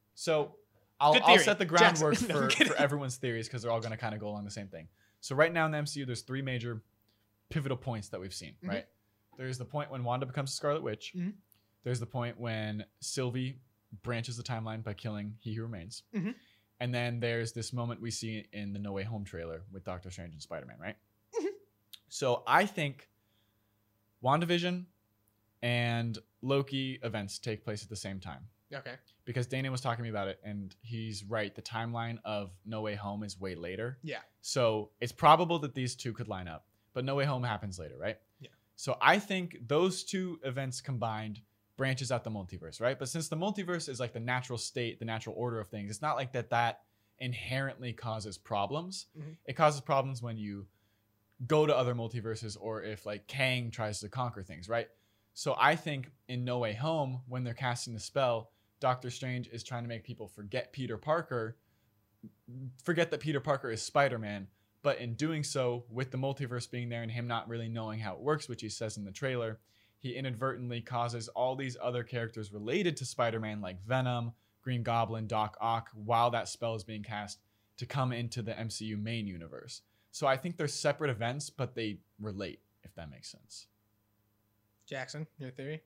So I'll Good I'll theory. set the Jackson. groundwork No, I'm for kidding. everyone's theories because they're all going to kind of go along the same thing. So right now in the MCU, there's 3 major pivotal points that we've seen. Mhm. Right. There's the point when Wanda becomes a Scarlet Witch. Mhm. There's the point when Sylvie branches the timeline by killing He Who Remains. Mhm. And then there's this moment we see in the No Way Home trailer with Doctor Strange and Spider-Man, right? Mhm. So I think WandaVision and Loki events take place at the same time Okay. because Dana was talking to me about it, and he's right. The timeline of No Way Home is way later. Yeah. So it's probable that these two could line up, but No Way Home happens later, right? Yeah. So I think those 2 events combined branches out the multiverse, right? But since the multiverse is like the natural state, the natural order of things, it's not like that inherently causes problems. Mhm. It causes problems when you go to other multiverses or if like Kang tries to conquer things, right? So I think in No Way Home, when they're casting the spell, Doctor Strange is trying to make people forget that Peter Parker is Spider-Man, but in doing so, with the multiverse being there and him not really knowing how it works, which he says in the trailer, he inadvertently causes all these other characters related to Spider-Man like Venom, Green Goblin, Doc Ock, while that spell is being cast to come into the MCU main universe. So I think they're separate events, but they relate, if that makes sense. Jackson, your theory?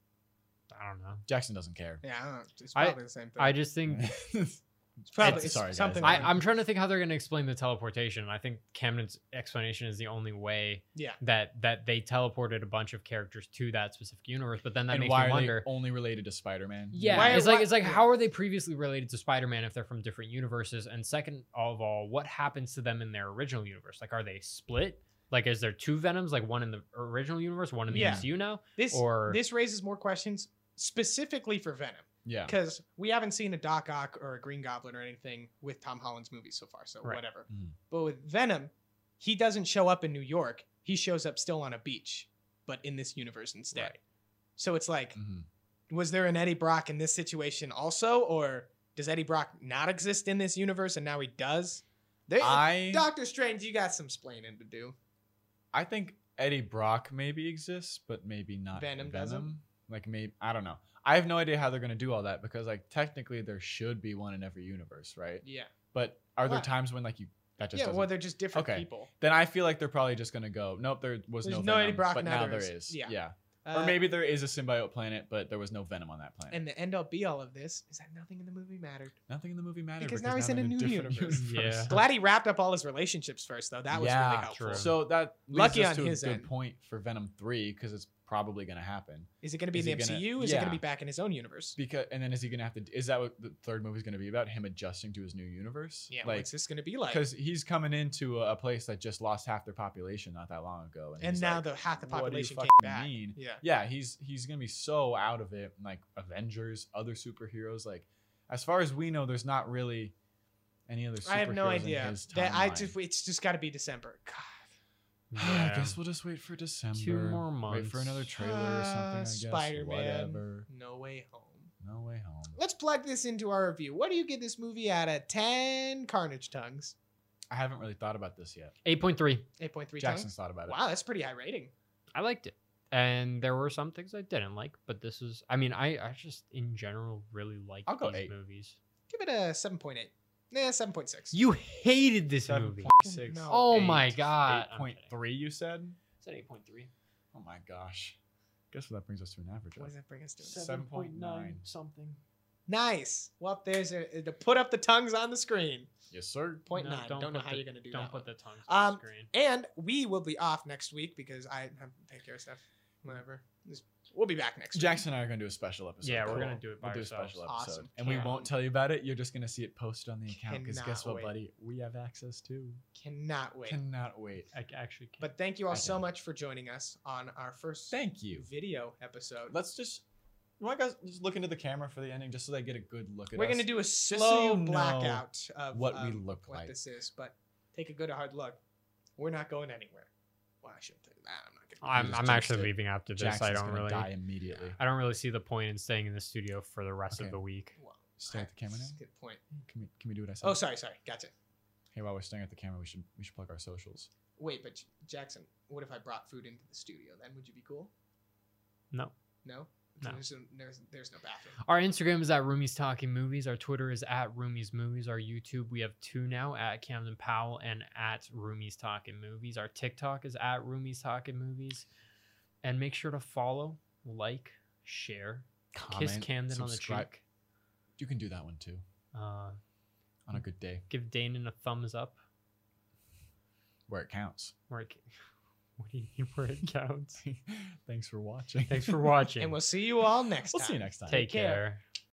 I don't know. Jackson doesn't care. Yeah, I don't know. It's probably the same thing. I just think it's probably Sorry, guys. something. I'm trying to think how they're going to explain the teleportation. I think Camden's explanation is the only way Yeah. that they teleported a bunch of characters to that specific universe. But then that And makes why me are wonder. they only related to Spider-Man? Yeah, Why- it's why- like yeah. how are they previously related to Spider-Man if they're from different universes? And second of all, what happens to them in their original universe? Like, are they split? Like, is there two Venoms, like one in the original universe, one in the Yeah. MCU now? This raises more questions specifically for Venom. Yeah. Because we haven't seen a Doc Ock or a Green Goblin or anything with Tom Holland's movies so far, so Right. whatever. Mhm. But with Venom, he doesn't show up in New York. He shows up still on a beach, but in this universe instead. Right. So it's like, Mhm. was there an Eddie Brock in this situation also, or does Eddie Brock not exist in this universe and now he does? Doctor Strange, you got some splaining to do. I think Eddie Brock maybe exists, but maybe not Venom Venom. doesn't? Like maybe I don't know. I have no idea how they're gonna do all that because like technically there should be one in every universe, right? Yeah. But are there Why? times when like that just Yeah, doesn't? well, they're just different Okay. people. Then I feel like they're probably just gonna go. Nope, there was There's no no Venom, Eddie Brock, but now now there there is. is. Yeah. Or maybe there is a symbiote planet, but there was no Venom on that planet. And the end all be all of this is that nothing in the movie mattered. Nothing in the movie mattered Because now he's in they're a new different universe. Yeah. Glad he wrapped up all his relationships first, though. That was really helpful. true. So that leads Lucky us on to his a good end. point for Venom 3 because it's probably going to happen. Is it going to be Is in the he gonna- MCU? Is it going to be yeah. back in his own universe? Because and then is he going to have to? Is that what the third movie is going to be about? Him adjusting to his new universe? Yeah, like what's this going to be like? because he's coming into a place that just lost half their population not that long ago, And he's now like, the half the "What do you population came fucking back. mean?" Yeah. Yeah, he's going to be so out of it. Like Avengers, other superheroes. Like as far as we know, there's not really any other superheroes I have no in idea. his That timeline. it's just got to be December. God. I Yeah. guess we'll just wait for December. 2 more Wait for months. another trailer or something. I guess. Spider-Man. Whatever. No Way Home. No Way Home. Let's plug this into our review. What do you give this movie out of 10 Carnage tongues? I haven't really thought about this yet. 8.3. 8.3 Jackson's tongues? thought about it. Wow, that's pretty high rating. I liked it. And there were some things I didn't like, but this is, I mean, I just in general really like I'll go these 8. movies. Give it a 7.8. Nah, 7.6. You hated this movie. 7.6. No. Oh 8, my God. 8.3, you said? Is that 8.3? Oh my gosh. Guess what that brings us to an average What of. does that bring us to? 7.9 something. Nice. Well, there's to put up the tongues on the screen. Yes, sir. 0.9. No, Don't know put how the- you're going to do Don't that. put one. the tongues on the screen. And we will be off next week because I have to take care of stuff. Whatever. We'll be back next week. Jackson and I are going to do a special episode. Yeah, we're Cool. gonna do it by We'll do a ourselves. special episode. Awesome. And we Can't won't tell you about it. You're just going to see it posted on the account because guess Cannot what, wait. buddy? We have access to. Cannot wait. Cannot wait. I actually can't. But thank you all I so can. much for joining us on our first Thank you. video episode. Let's just. You want guys just look into the camera for the ending just so they get a good look at We're us? going to do a so slow you know blackout of what we look what like. this is, but take a good hard look. We're not going anywhere. Well, I shouldn't tell you that. I'm not going to. I'm just I'm jinxed actually it. leaving after this. Jackson's I don't gonna really. die immediately. I don't really see the point in staying in the studio for the rest Okay. of the week. Well, Stare at the camera now. Good point. Can we do what I said? Oh, sorry. Gotcha. Hey, while we're staring at the camera, we should plug our socials. Wait, but Jackson, what if I brought food into the studio? Then would you be cool? No. No. No. There's no bathroom. Our Instagram is at Roomies Talking Movies. Our Twitter is at Roomies Movies. Our YouTube, we have 2 now, at Camden Powell and at Roomies Talking Movies. Our TikTok is at Roomies Talking Movies. And make sure to follow, like, share, kiss Comment, Camden on the subscribe. cheek. You can do that one too on a good day Give Danon a thumbs up. where it counts. Where it, what do you mean where it counts? Thanks for watching. Thanks for watching. And we'll see you all next We'll time. see you next time. Take care. care.